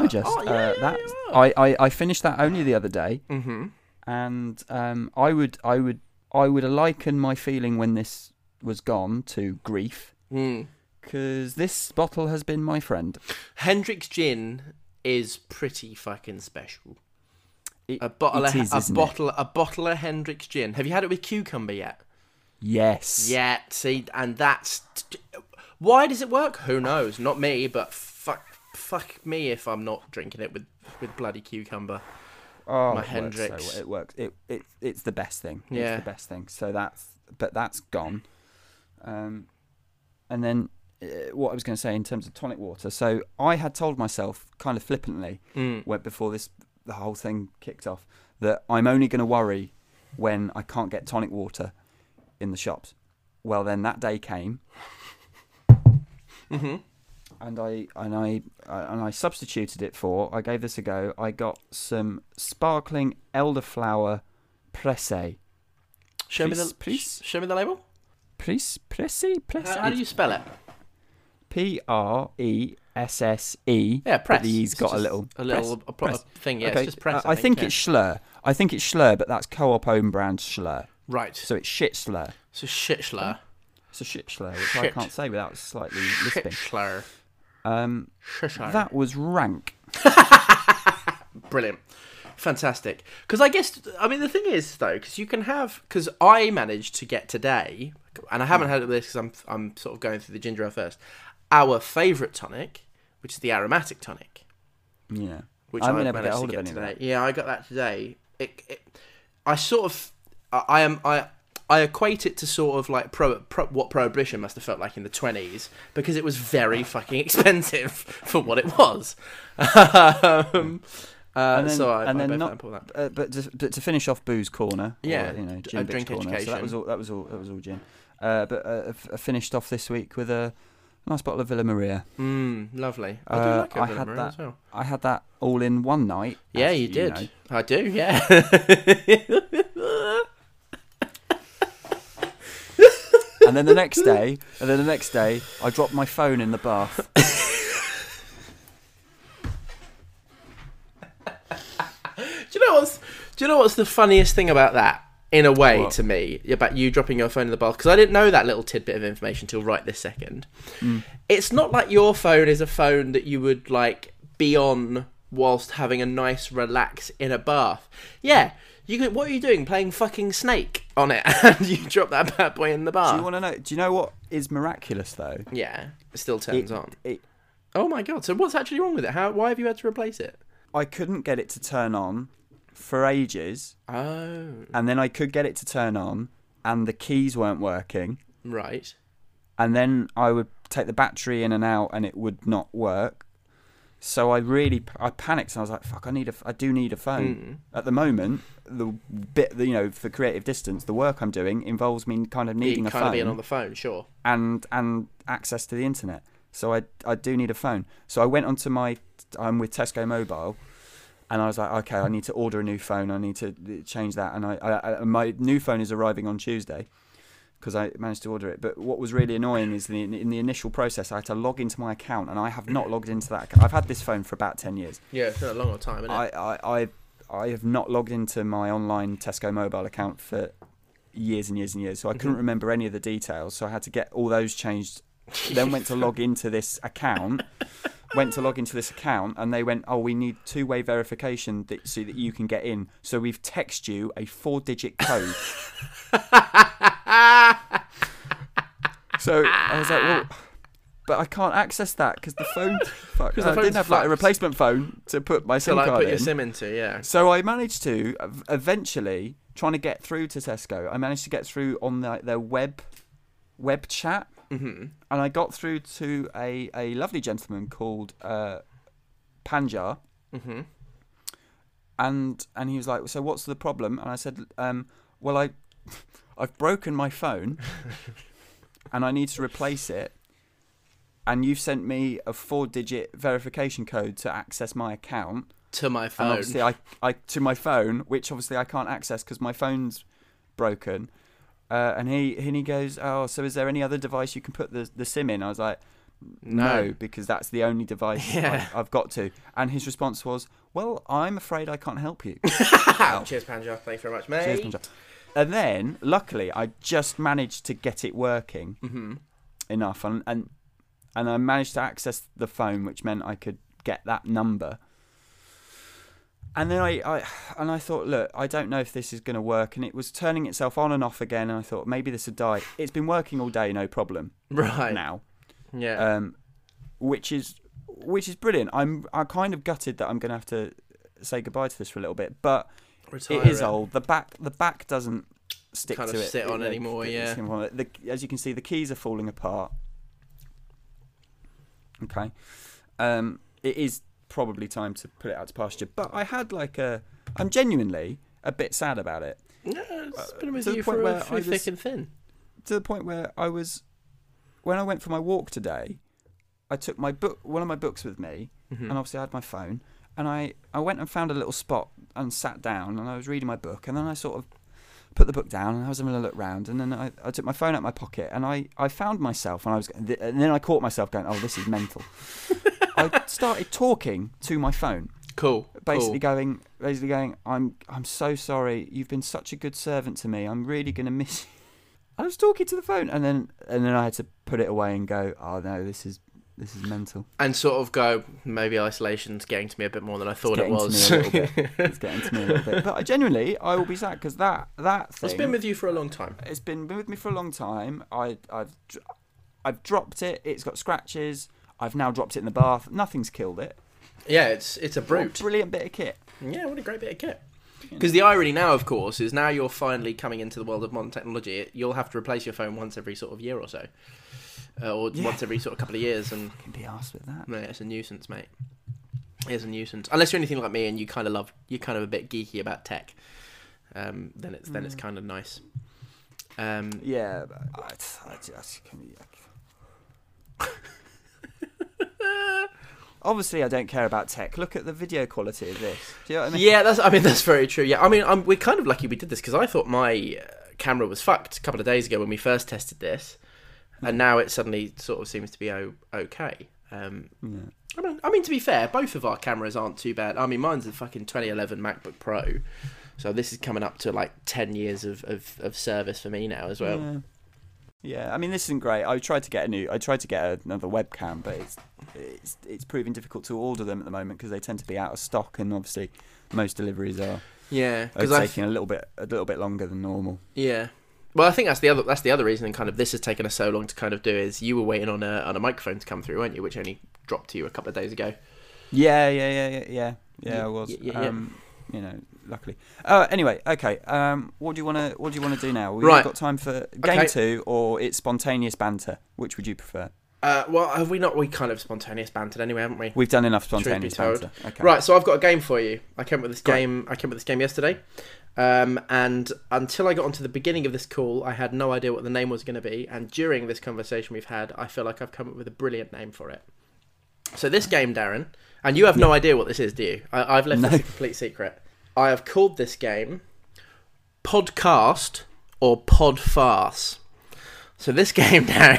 finished that only the other day. Mm-hmm. And I would liken my feeling when this was gone to grief, because this bottle has been my friend. Hendrick's gin is pretty fucking special. A bottle of Hendrick's gin. Have you had it with cucumber yet? Yes. Yeah. See, and that's why does it work? Who knows? Not me, but fuck me if I'm not drinking it with bloody cucumber. Oh, my Hendrick's. It works. It's the best thing. Yeah. It's the best thing. So that's gone. And then what I was going to say in terms of tonic water. So I had told myself kind of flippantly before the whole thing kicked off that I'm only going to worry when I can't get tonic water in the shops. Well, then that day came. Mm-hmm. And I substituted it for. I gave this a go. I got some sparkling elderflower presse. Show me the label. Presse. How do you spell it? Presse. Yeah, press. The E's got a little thing. Yeah, okay. It's just press. I think it's Schlur. But that's Co-op own brand Schlur. Right. So it's shit Schlur. So shit Schlur. It's a shit Schlur, which I can't say without slightly lisping. Shit Schlur. That was rank. Brilliant. Fantastic. Because I guess, I mean, the thing is, though, because you can have, because I managed to get today, and I haven't had this because I'm sort of going through the ginger ale first, our favourite tonic, which is the aromatic tonic. Yeah. Which I managed to get today. Yeah, I got that today. I sort of, I equate it to sort of like what Prohibition must have felt like in the 20s, because it was very fucking expensive for what it was. But to finish off Booze Corner, yeah, Gin drink Corner. education. So that was all gin. I finished off this week with a nice bottle of Villa Maria. Lovely. I do like a Villa Maria as well. I had that all in one night. Yeah, you did. Know. I do. Yeah. And then the next day, I dropped my phone in the bath. Do you know what's the funniest thing about that? In a way, to me, about you dropping your phone in the bath, because I didn't know that little tidbit of information till right this second. It's not like your phone is a phone that you would like be on whilst having a nice relax in a bath. Yeah, what are you doing? Playing fucking Snake on it, and you drop that bad boy in the bath. Do you want to know? Do you know what is miraculous though? Yeah, it still turns on. Oh my god! So what's actually wrong with it? Why have you had to replace it? I couldn't get it to turn on for ages. Oh. And then I could get it to turn on, and the keys weren't working. Right. And then I would take the battery in and out, and it would not work. So I panicked, and I was like, "Fuck! I do need a phone." At the moment, the bit, for creative distance, the work I'm doing involves me kind of needing a phone, kind of being on the phone, sure, and access to the internet. So I do need a phone. So I went onto I'm with Tesco Mobile, and I was like, okay, I need to order a new phone. I need to change that, and my new phone is arriving on Tuesday, because I managed to order it. But what was really annoying is in the initial process, I had to log into my account, and I have not logged into that account. I've had this phone for about 10 years. Yeah, it's been a long time, isn't it? I have not logged into my online Tesco Mobile account for years and years and years, so I couldn't remember any of the details, so I had to get all those changed. Then went to log into this account, and they went, oh, we need two-way verification so that you can get in. So we've texted you a 4-digit code. So I was like, well, but I can't access that because the phone. I didn't have like a replacement phone to put my SIM card in. Put your SIM into, yeah. So I managed to eventually, trying to get through to Tesco, I managed to get through on their web chat. Mm-hmm. And I got through to a lovely gentleman called Panjar. Mm-hmm. And he was like, so what's the problem? And I said, well, I've broken my phone and I need to replace it. And you've sent me a 4-digit verification code to access my account. To my phone. And obviously to my phone, which obviously I can't access because my phone's broken. And he goes, oh, so is there any other device you can put the SIM in? I was like, no, because that's the only device I've got to. And his response was, well, I'm afraid I can't help you. Cheers, Panjar. Thanks very much, mate. Cheers, Panjar. And then, luckily, I just managed to get it working enough. And I managed to access the phone, which meant I could get that number. And then I thought, look, I don't know if this is going to work. And it was turning itself on and off again. And I thought, maybe this would die. It's been working all day, no problem. Right. Now. Yeah. Which is brilliant. I'm kind of gutted that I'm going to have to say goodbye to this for a little bit. But it is old. The back doesn't stick kind to of it. sit on anymore, yeah. As you can see, the keys are falling apart. Okay. It is probably time to put it out to pasture, but I had I'm genuinely a bit sad about it. No, it's been with you through thick and thin. To the point where when I went for my walk today, I took one of my books with me, and obviously I had my phone, and I went and found a little spot and sat down, and I was reading my book, and then I sort of put the book down, and I was having a look round, and then I took my phone out of my pocket, and I found myself, and then I caught myself going, oh, this is mental. I started talking to my phone. Cool. Basically going, I'm so sorry. You've been such a good servant to me. I'm really going to miss you. I was talking to the phone, and then I had to put it away and go, oh no, this is This is mental. And sort of go, maybe isolation's getting to me a bit more than I thought it was. It's getting to me a little bit. But I will be sad because that thing... It's been with you for a long time. It's been with me for a long time. I've dropped it. It's got scratches. I've now dropped it in the bath. Nothing's killed it. Yeah, it's a brute. What a brilliant bit of kit. Yeah, what a great bit of kit. Because the irony now, of course, is now you're finally coming into the world of modern technology. You'll have to replace your phone once every sort of year or so. Once every sort of couple of years. And can be arsed with that. Yeah, it's a nuisance, mate. It's a nuisance. Unless you're anything like me and you're kind of a bit geeky about tech. Then it's kind of nice. Yeah, but I just can. Obviously, I don't care about tech. Look at the video quality of this. Do you know what I mean? Yeah, that's very true. Yeah, we're kind of lucky we did this because I thought my camera was fucked a couple of days ago when we first tested this, and now it suddenly sort of seems to be okay. I mean, to be fair, both of our cameras aren't too bad. I mean, mine's a fucking 2011 MacBook Pro, so this is coming up to like 10 years of service for me now as well. Yeah, I mean, this isn't great. I tried to get another webcam, but it's proving difficult to order them at the moment because they tend to be out of stock, and obviously most deliveries are taking a little bit longer than normal. Yeah. Well, I think that's the other reason, and kind of this has taken us so long to kind of do is you were waiting on a microphone to come through, weren't you? Which only dropped to you a couple of days ago. Yeah. I was. Luckily. Anyway, okay. What do you want to do now? We've got time for game 2, or it's spontaneous banter. Which would you prefer? Well, have we not? We kind of spontaneous bantered anyway, haven't we? We've done enough spontaneous banter. Okay. Right. So I've got a game for you. I came up with this game yesterday, and until I got onto the beginning of this call, I had no idea what the name was going to be. And during this conversation we've had, I feel like I've come up with a brilliant name for it. So this game, Darren, and you have no idea what this is, do you? I've left this a complete secret. I have called this game Podcast or Podfarce. So this game now.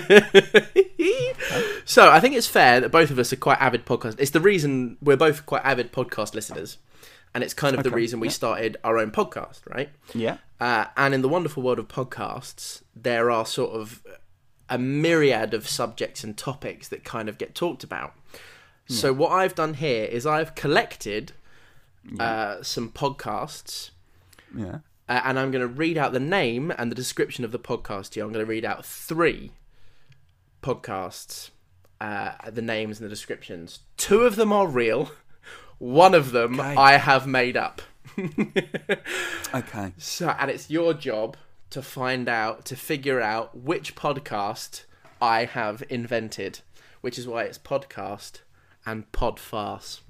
So I think it's fair that both of us are quite avid podcast. It's the reason we're both quite avid podcast listeners. And it's kind of the reason we started our own podcast, right? Yeah. And in the wonderful world of podcasts, there are sort of a myriad of subjects and topics that kind of get talked about. Yeah. So what I've done here is I've collected some podcasts. Yeah. And I'm going to read out the name and the description of the podcast to you. I'm going to read out 3 podcasts, the names and the descriptions. 2 of them are real. 1 of them I have made up. Okay. So, and it's your job to figure out which podcast I have invented, which is why it's podcast and podfarce.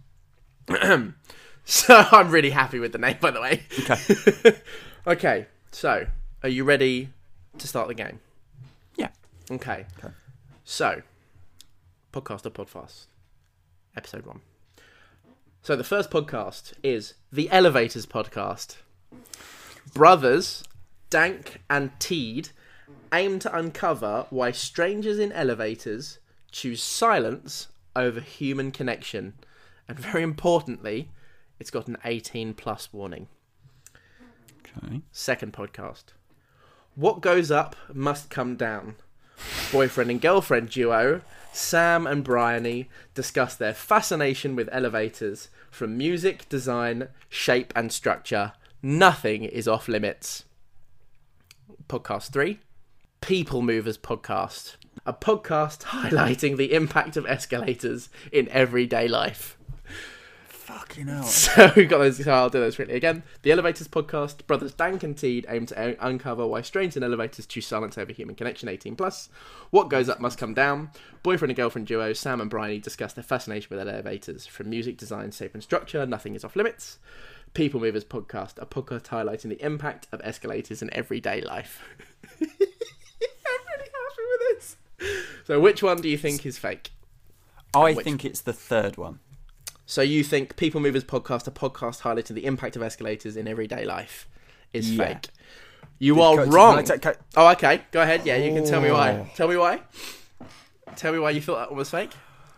So I'm really happy with the name, by the way. Okay. Okay, so are you ready to start the game? Yeah. Okay. So, podcast or podfarce, episode 1. So the first podcast is The Elevators Podcast. Brothers Dank and Teed aim to uncover why strangers in elevators choose silence over human connection. And very importantly, it's got an 18+ warning. Okay. Second podcast. What goes up must come down. Boyfriend and girlfriend duo Sam and Bryony discuss their fascination with elevators. From music, design, shape and structure, nothing is off limits. Podcast 3. People Movers Podcast. A podcast highlighting the impact of escalators in everyday life. Fucking hell. So we've got those. So I'll do those quickly again. The Elevators Podcast. Brothers Dank and Teed aim to uncover why strangers in elevators choose silence over human connection. 18+. What goes up must come down. Boyfriend and girlfriend duo Sam and Bryony discuss their fascination with elevators. From music, design, shape and structure, nothing is off limits. People Movers Podcast. A podcast highlighting the impact of escalators in everyday life. I'm really happy with this. So which one do you think is fake? I think it's the third one. So you think People Movers Podcast, a podcast highlighting the impact of escalators in everyday life, is fake? You are wrong. Oh, okay. Go ahead. Yeah, you can tell me why. Tell me why. Tell me why you thought that one was fake.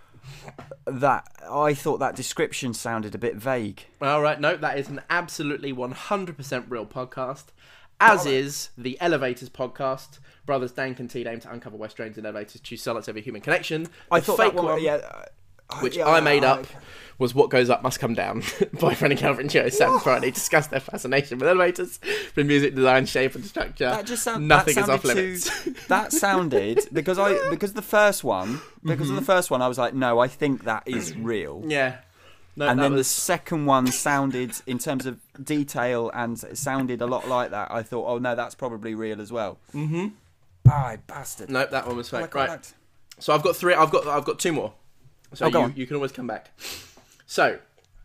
I thought that description sounded a bit vague. All right. No, that is an absolutely 100% real podcast. as is the Elevators podcast. Brothers Dan Cantine aim to uncover where strange in elevators choose silence over human connection. I thought fake that one, which I made up, was What Goes Up Must Come Down. Boyfriend and girlfriend duo Sam and Friday discuss their fascination with elevators, from music design, shape and structure. That just nothing is off limits. That sounded because of the first one I was like, no, I think that is real. Yeah. No, and then the second one sounded, in terms of detail, and it sounded a lot like that. I thought, oh no, that's probably real as well. Mm-hmm. Ah, bastard. Nope, that one was fake. Right. So I've got three. I've got two more. So you can always come back. So,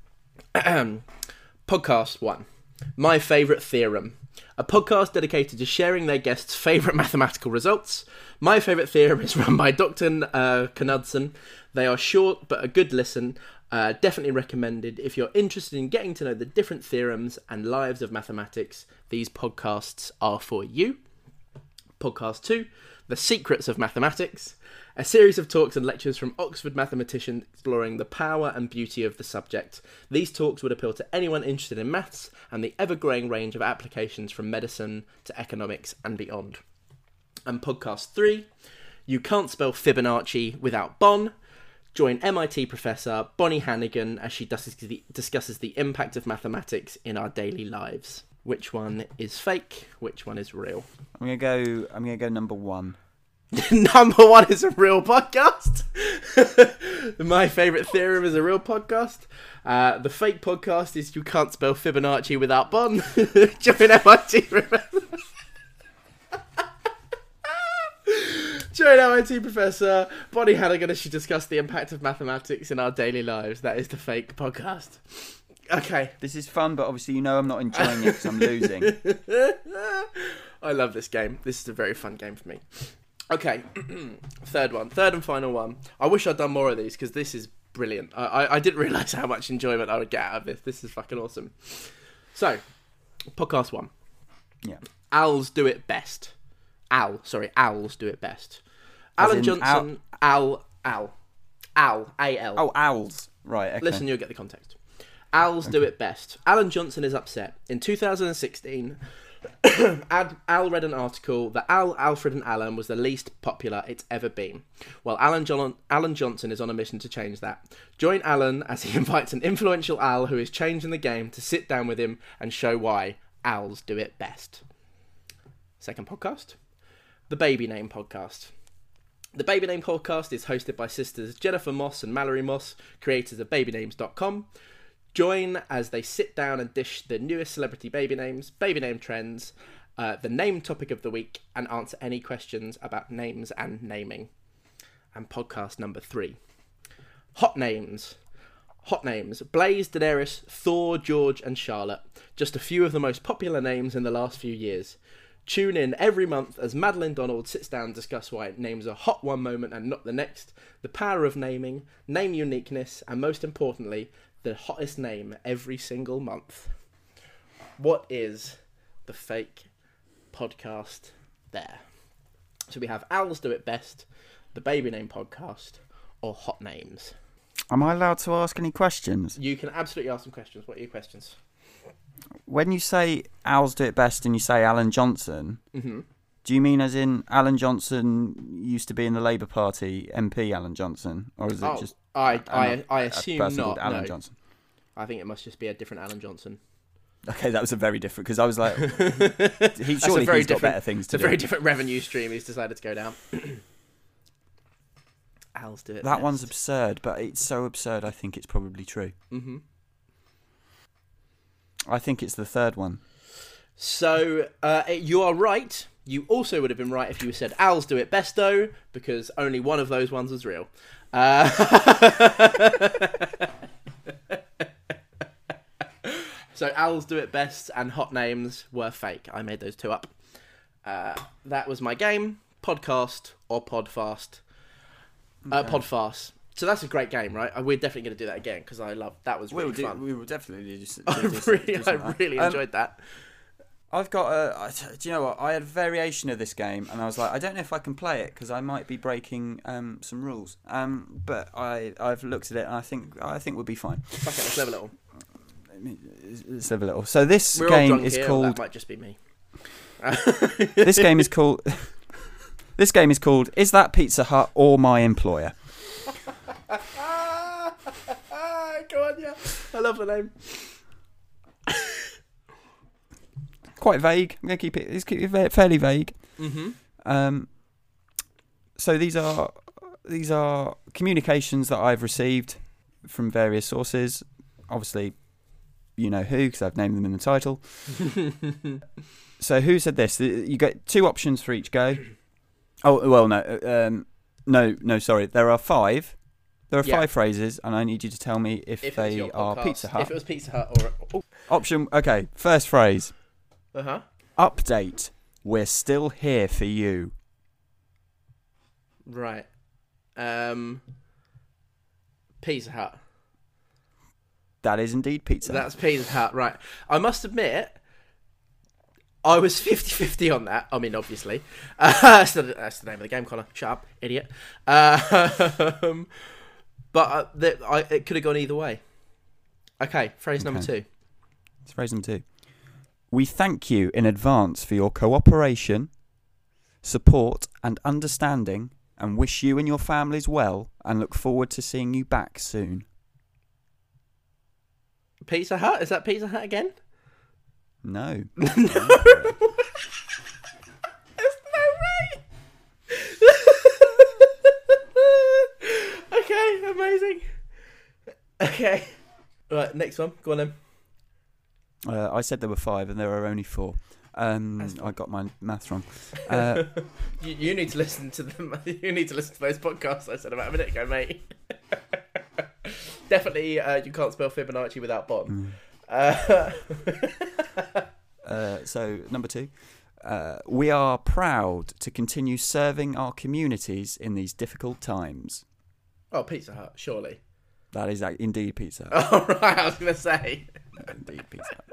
podcast 1. My Favourite Theorem. A podcast dedicated to sharing their guests' favourite mathematical results. My Favourite Theorem is run by Dr. Knudsen. They are short but a good listen. Definitely recommended. If you're interested in getting to know the different theorems and lives of mathematics, these podcasts are for you. Podcast 2. The Secrets of Mathematics. A series of talks and lectures from Oxford mathematicians exploring the power and beauty of the subject. These talks would appeal to anyone interested in maths and the ever-growing range of applications from medicine to economics and beyond. And podcast 3, You Can't Spell Fibonacci Without Bon. Join MIT professor Bonnie Hannigan as she discusses the impact of mathematics in our daily lives. Which one is fake? Which one is real? I'm gonna go number 1. Number 1 is a real podcast. My Favourite Theorem is a real podcast. The fake podcast is You Can't Spell Fibonacci Without Bon. Join MIT professor. Join MIT professor Bonnie Hannigan as she discussed the impact of mathematics in our daily lives. That is the fake podcast. Okay. This is fun, but obviously I'm not enjoying it because I'm losing. I love this game. This is a very fun game for me. Okay, third and final one. I wish I'd done more of these because this is brilliant. I didn't realise how much enjoyment I would get out of this. This is fucking awesome. So, podcast 1. Yeah. Owls do it best. Owls do it best. Alan Johnson, Owl. A-L. Oh, owls. Right, okay. Listen, you'll get the context. Owls do it best. Alan Johnson is upset. In 2016... Al read an article that Alfred and Alan was the least popular it's ever been. Well, Alan Johnson is on a mission to change that. Join Alan as he invites an influential owl who is changing the game to sit down with him and show why owls do it best. Second podcast, the Baby Name Podcast. The Baby Name Podcast is hosted by sisters Jennifer Moss and Mallory Moss, creators of babynames.com. Join as they sit down and dish the newest celebrity baby names, baby name trends, the name topic of the week, and answer any questions about names and naming. And podcast number 3. Hot Names. Hot Names. Blaze, Daenerys, Thor, George, and Charlotte. Just a few of the most popular names in the last few years. Tune in every month as Madeline Donald sits down and discuss why names are hot one moment and not the next, the power of naming, name uniqueness, and most importantly, the hottest name every single month. What is the fake podcast there? So we have Owls Do It Best, the Baby Name Podcast, or Hot Names. Am I allowed to ask any questions? You can absolutely ask some questions. What are your questions? When you say Owls Do It Best and you say Alan Johnson, do you mean as in Alan Johnson used to be in the Labour Party, MP Alan Johnson? Or is it just... I assume not. Alan Johnson. I think it must just be a different Alan Johnson. Okay, that was a very different, because I was like, he's got better things to do. It's a very different revenue stream he's decided to go down. Owls Do It That best. one's absurd, but it's so absurd I think it's probably true. Mm-hmm. I think it's the third one. So, you are right. You also would have been right if you said Owls Do It Best, though, because only one of those ones was real. So Owls Do It Best and Hot Names were fake. I made those two up. That was my game. Podcast or Podfast. Podfast. So that's a great game, right? We're definitely going to do that again because I love that. Was really fun. We will definitely do I really enjoyed that. I've got do you know what? I had a variation of this game, and I was like, I don't know if I can play it because I might be breaking some rules. But I've looked at it, and I think we'll be fine. Okay, let's level it all. Let's level it all. So this We're game all drunk is here, called. That might just be me. This game is called. This game is called Is That Pizza Hut or My Employer? Go on, yeah. I love the name. Quite vague. I'm going to keep it fairly vague. Mm-hmm. So these are communications that I've received from various sources. Obviously, you know who, because I've named them in the title. So who said this? You get 2 options for each go. Oh, well, no. No, sorry. There are 5. There are 5 phrases, and I need you to tell me if they are Pizza Hut. If it was Pizza Hut or... Option, okay, first phrase. Uh-huh. Update. We're still here for you. Right. Pizza Hut. That is indeed Pizza Hut. That's Pizza Hut, right. I must admit, I was 50-50 on that. I mean, obviously. That's the name of the game, Connor. Shut up, idiot. But it could have gone either way. Okay, phrase number 2. It's phrase number 2. We thank you in advance for your cooperation, support and understanding, and wish you and your families well, and look forward to seeing you back soon. Pizza Hut? Is that Pizza Hut again? No. No. There's no way. Okay, amazing. Okay. Right, next one. Go on then. I said there were 5 and there are only 4. I got my maths wrong. You need to listen to them. You need to listen to those podcasts I said about a minute ago, mate. Definitely, you can't spell Fibonacci without bottom. So number 2, we are proud to continue serving our communities in these difficult times. Oh, Pizza Hut, surely. That is indeed Pizza Hut. Oh, right, I was going to say. Indeed Pizza Hut.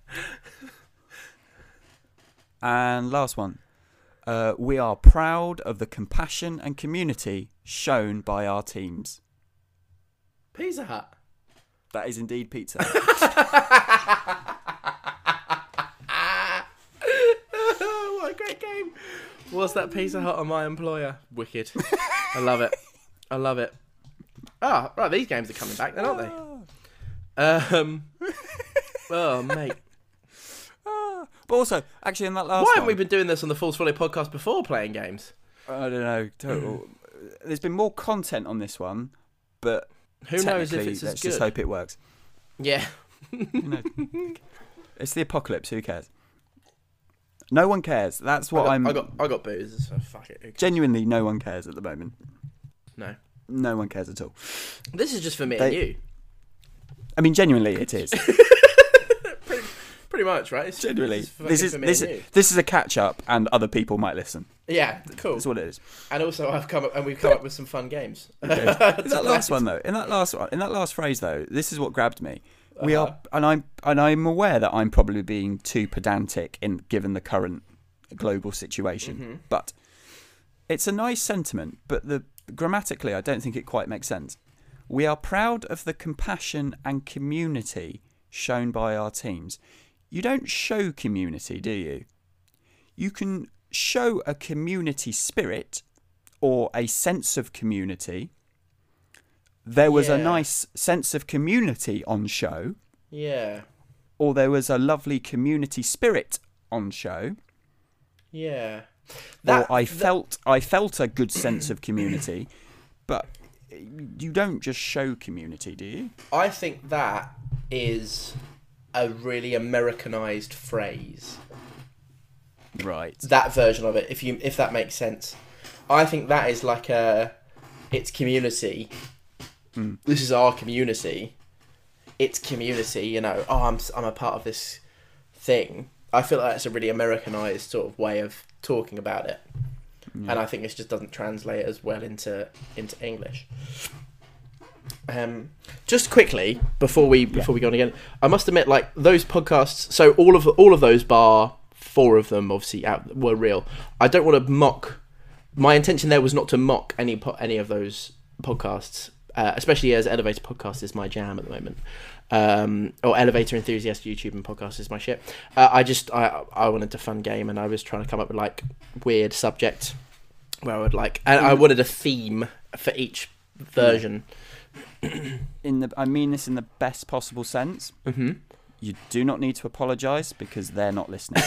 And last one. We are proud of the compassion and community shown by our teams. Pizza Hut. That is indeed Pizza Hut. What a great game. Was that Pizza Hut or My Employer? Wicked. I love it. I love it. Ah, right, these games are coming back then, aren't they? Oh, mate. But also, actually, in that last Why haven't we been doing this on the Full Swallow podcast before playing games? I don't know. Total. There's been more content on this one, but who knows if it's as let's good? just hope it works. Yeah. It's the apocalypse. Who cares? No one cares. That's what I got booze, so fuck it. Genuinely, no one cares at the moment. No. No one cares at all. This is just for me and you. I mean, genuinely, it is. Pretty much, right? Genuinely, this is a catch up, and other people might listen. Yeah, cool. That's what it is. And also, we've come up with some fun games. Okay. In that last one, though, in that last phrase, though, this is what grabbed me. We are, and I'm aware that I'm probably being too pedantic given the current global situation, but it's a nice sentiment. But grammatically, I don't think it quite makes sense. We are proud of the compassion and community shown by our teams. You don't show community, do you? You can show a community spirit or a sense of community. There was a nice sense of community on show. Yeah. Or there was a lovely community spirit on show. Yeah. I felt a good sense of community, but you don't just show community, do you? I think that is a really Americanized phrase. Right. That version of it, if that makes sense. I think that is like it's community. This is our community. It's community, you know. Oh, I'm a part of this thing. I feel like that's a really Americanized sort of way of talking about it. And I think this just doesn't translate as well into English. Just quickly before we go on again, I must admit, like those podcasts. So all of those, bar 4 of them, obviously were real. I don't want to mock. My intention there was not to mock any of those podcasts. especially as Elevator Podcast is my jam at the moment. Or Elevator Enthusiast YouTube and podcast is my shit. I wanted a fun game, and I was trying to come up with like weird subject where I would like, and I wanted a theme for each version. I mean this in the best possible sense. Mm-hmm. You do not need to apologise because they're not listening.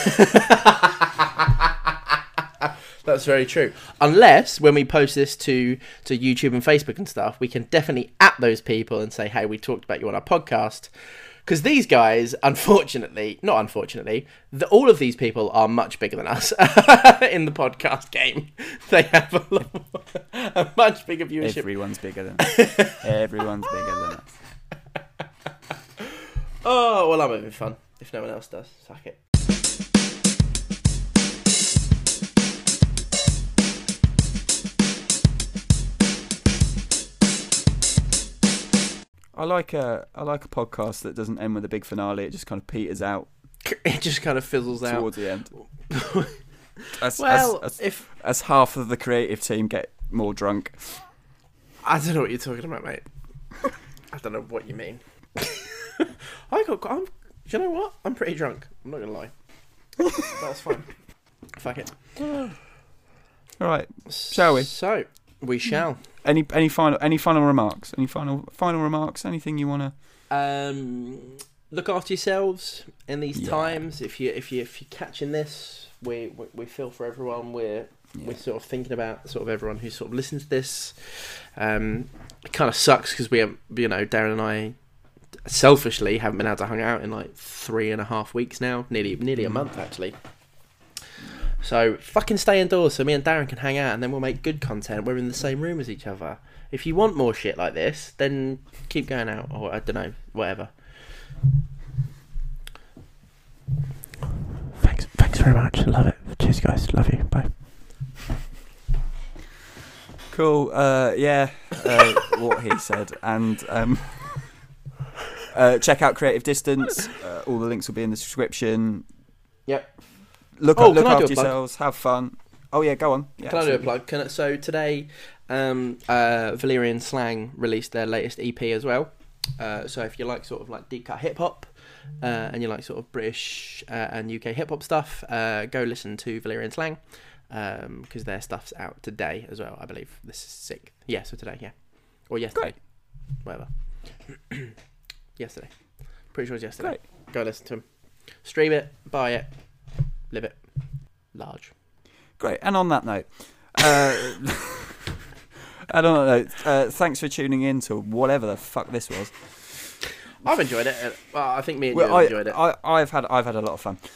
That's very true. Unless when we post this to YouTube and Facebook and stuff, we can definitely at those people and say, hey, we talked about you on our podcast. Because these guys, all of these people are much bigger than us in the podcast game. They have a much bigger viewership. Everyone's bigger than us. Everyone's bigger than us. Oh, well, I'm having fun. If no one else does, suck it. I like a podcast that doesn't end with a big finale. It just kind of peters out. It just kind of fizzles out towards the end. As half of the creative team get more drunk. I don't know what you're talking about, mate. I don't know what you mean. You know what? I'm pretty drunk. I'm not gonna lie. That's fine. Fuck it. All right, shall we? So we shall. Any final remarks? Any final remarks? Anything you wanna? Look after yourselves in these times. If you're catching this, we feel for everyone. We're sort of thinking about sort of everyone who sort of listens to this. It kind of sucks because we have, Darren and I selfishly haven't been able to hang out in like 3.5 weeks now, nearly a month actually. So fucking stay indoors so me and Darren can hang out, and then we'll make good content. We're in the same room as each other. If you want more shit like this, then keep going out, or I don't know, whatever. Thanks very much. Love it. Cheers, guys. Love you. Bye. Cool. What he said, and check out Creative Distance. All the links will be in the description. Yep. Look after yourselves. Have fun. Oh yeah, go on. Yeah, can absolutely. I do a plug? So today, Valyrian Slang released their latest EP as well. So if you like sort of like deep cut hip hop, and you like sort of British and UK hip hop stuff, go listen to Valyrian Slang, because their stuff's out today as well. I believe this is 6th. Yeah, so today, yeah, or yesterday, whatever. Yesterday, pretty sure it's yesterday. Great. Go listen to them, stream it, buy it, live it, large. Great. And on that note, thanks for tuning in to whatever the fuck this was. I've enjoyed it. Well, I think me and you have enjoyed it. I've had a lot of fun.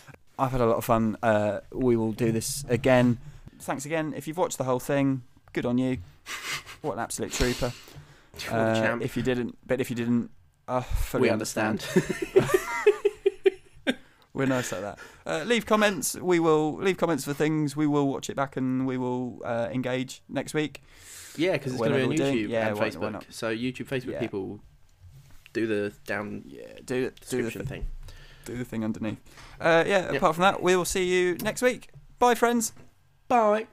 We will do this again. Thanks again. If you've watched the whole thing, good on you. What an absolute trooper. If you didn't, fully we understand. We're nice like that. Leave comments. We will leave comments for things. We will watch it back and we will engage next week. Yeah, because it's going to be on YouTube and Facebook. Why not? So YouTube, Facebook people do the down. Yeah, do the thing. Do the thing underneath. Apart from that, we will see you next week. Bye, friends. Bye.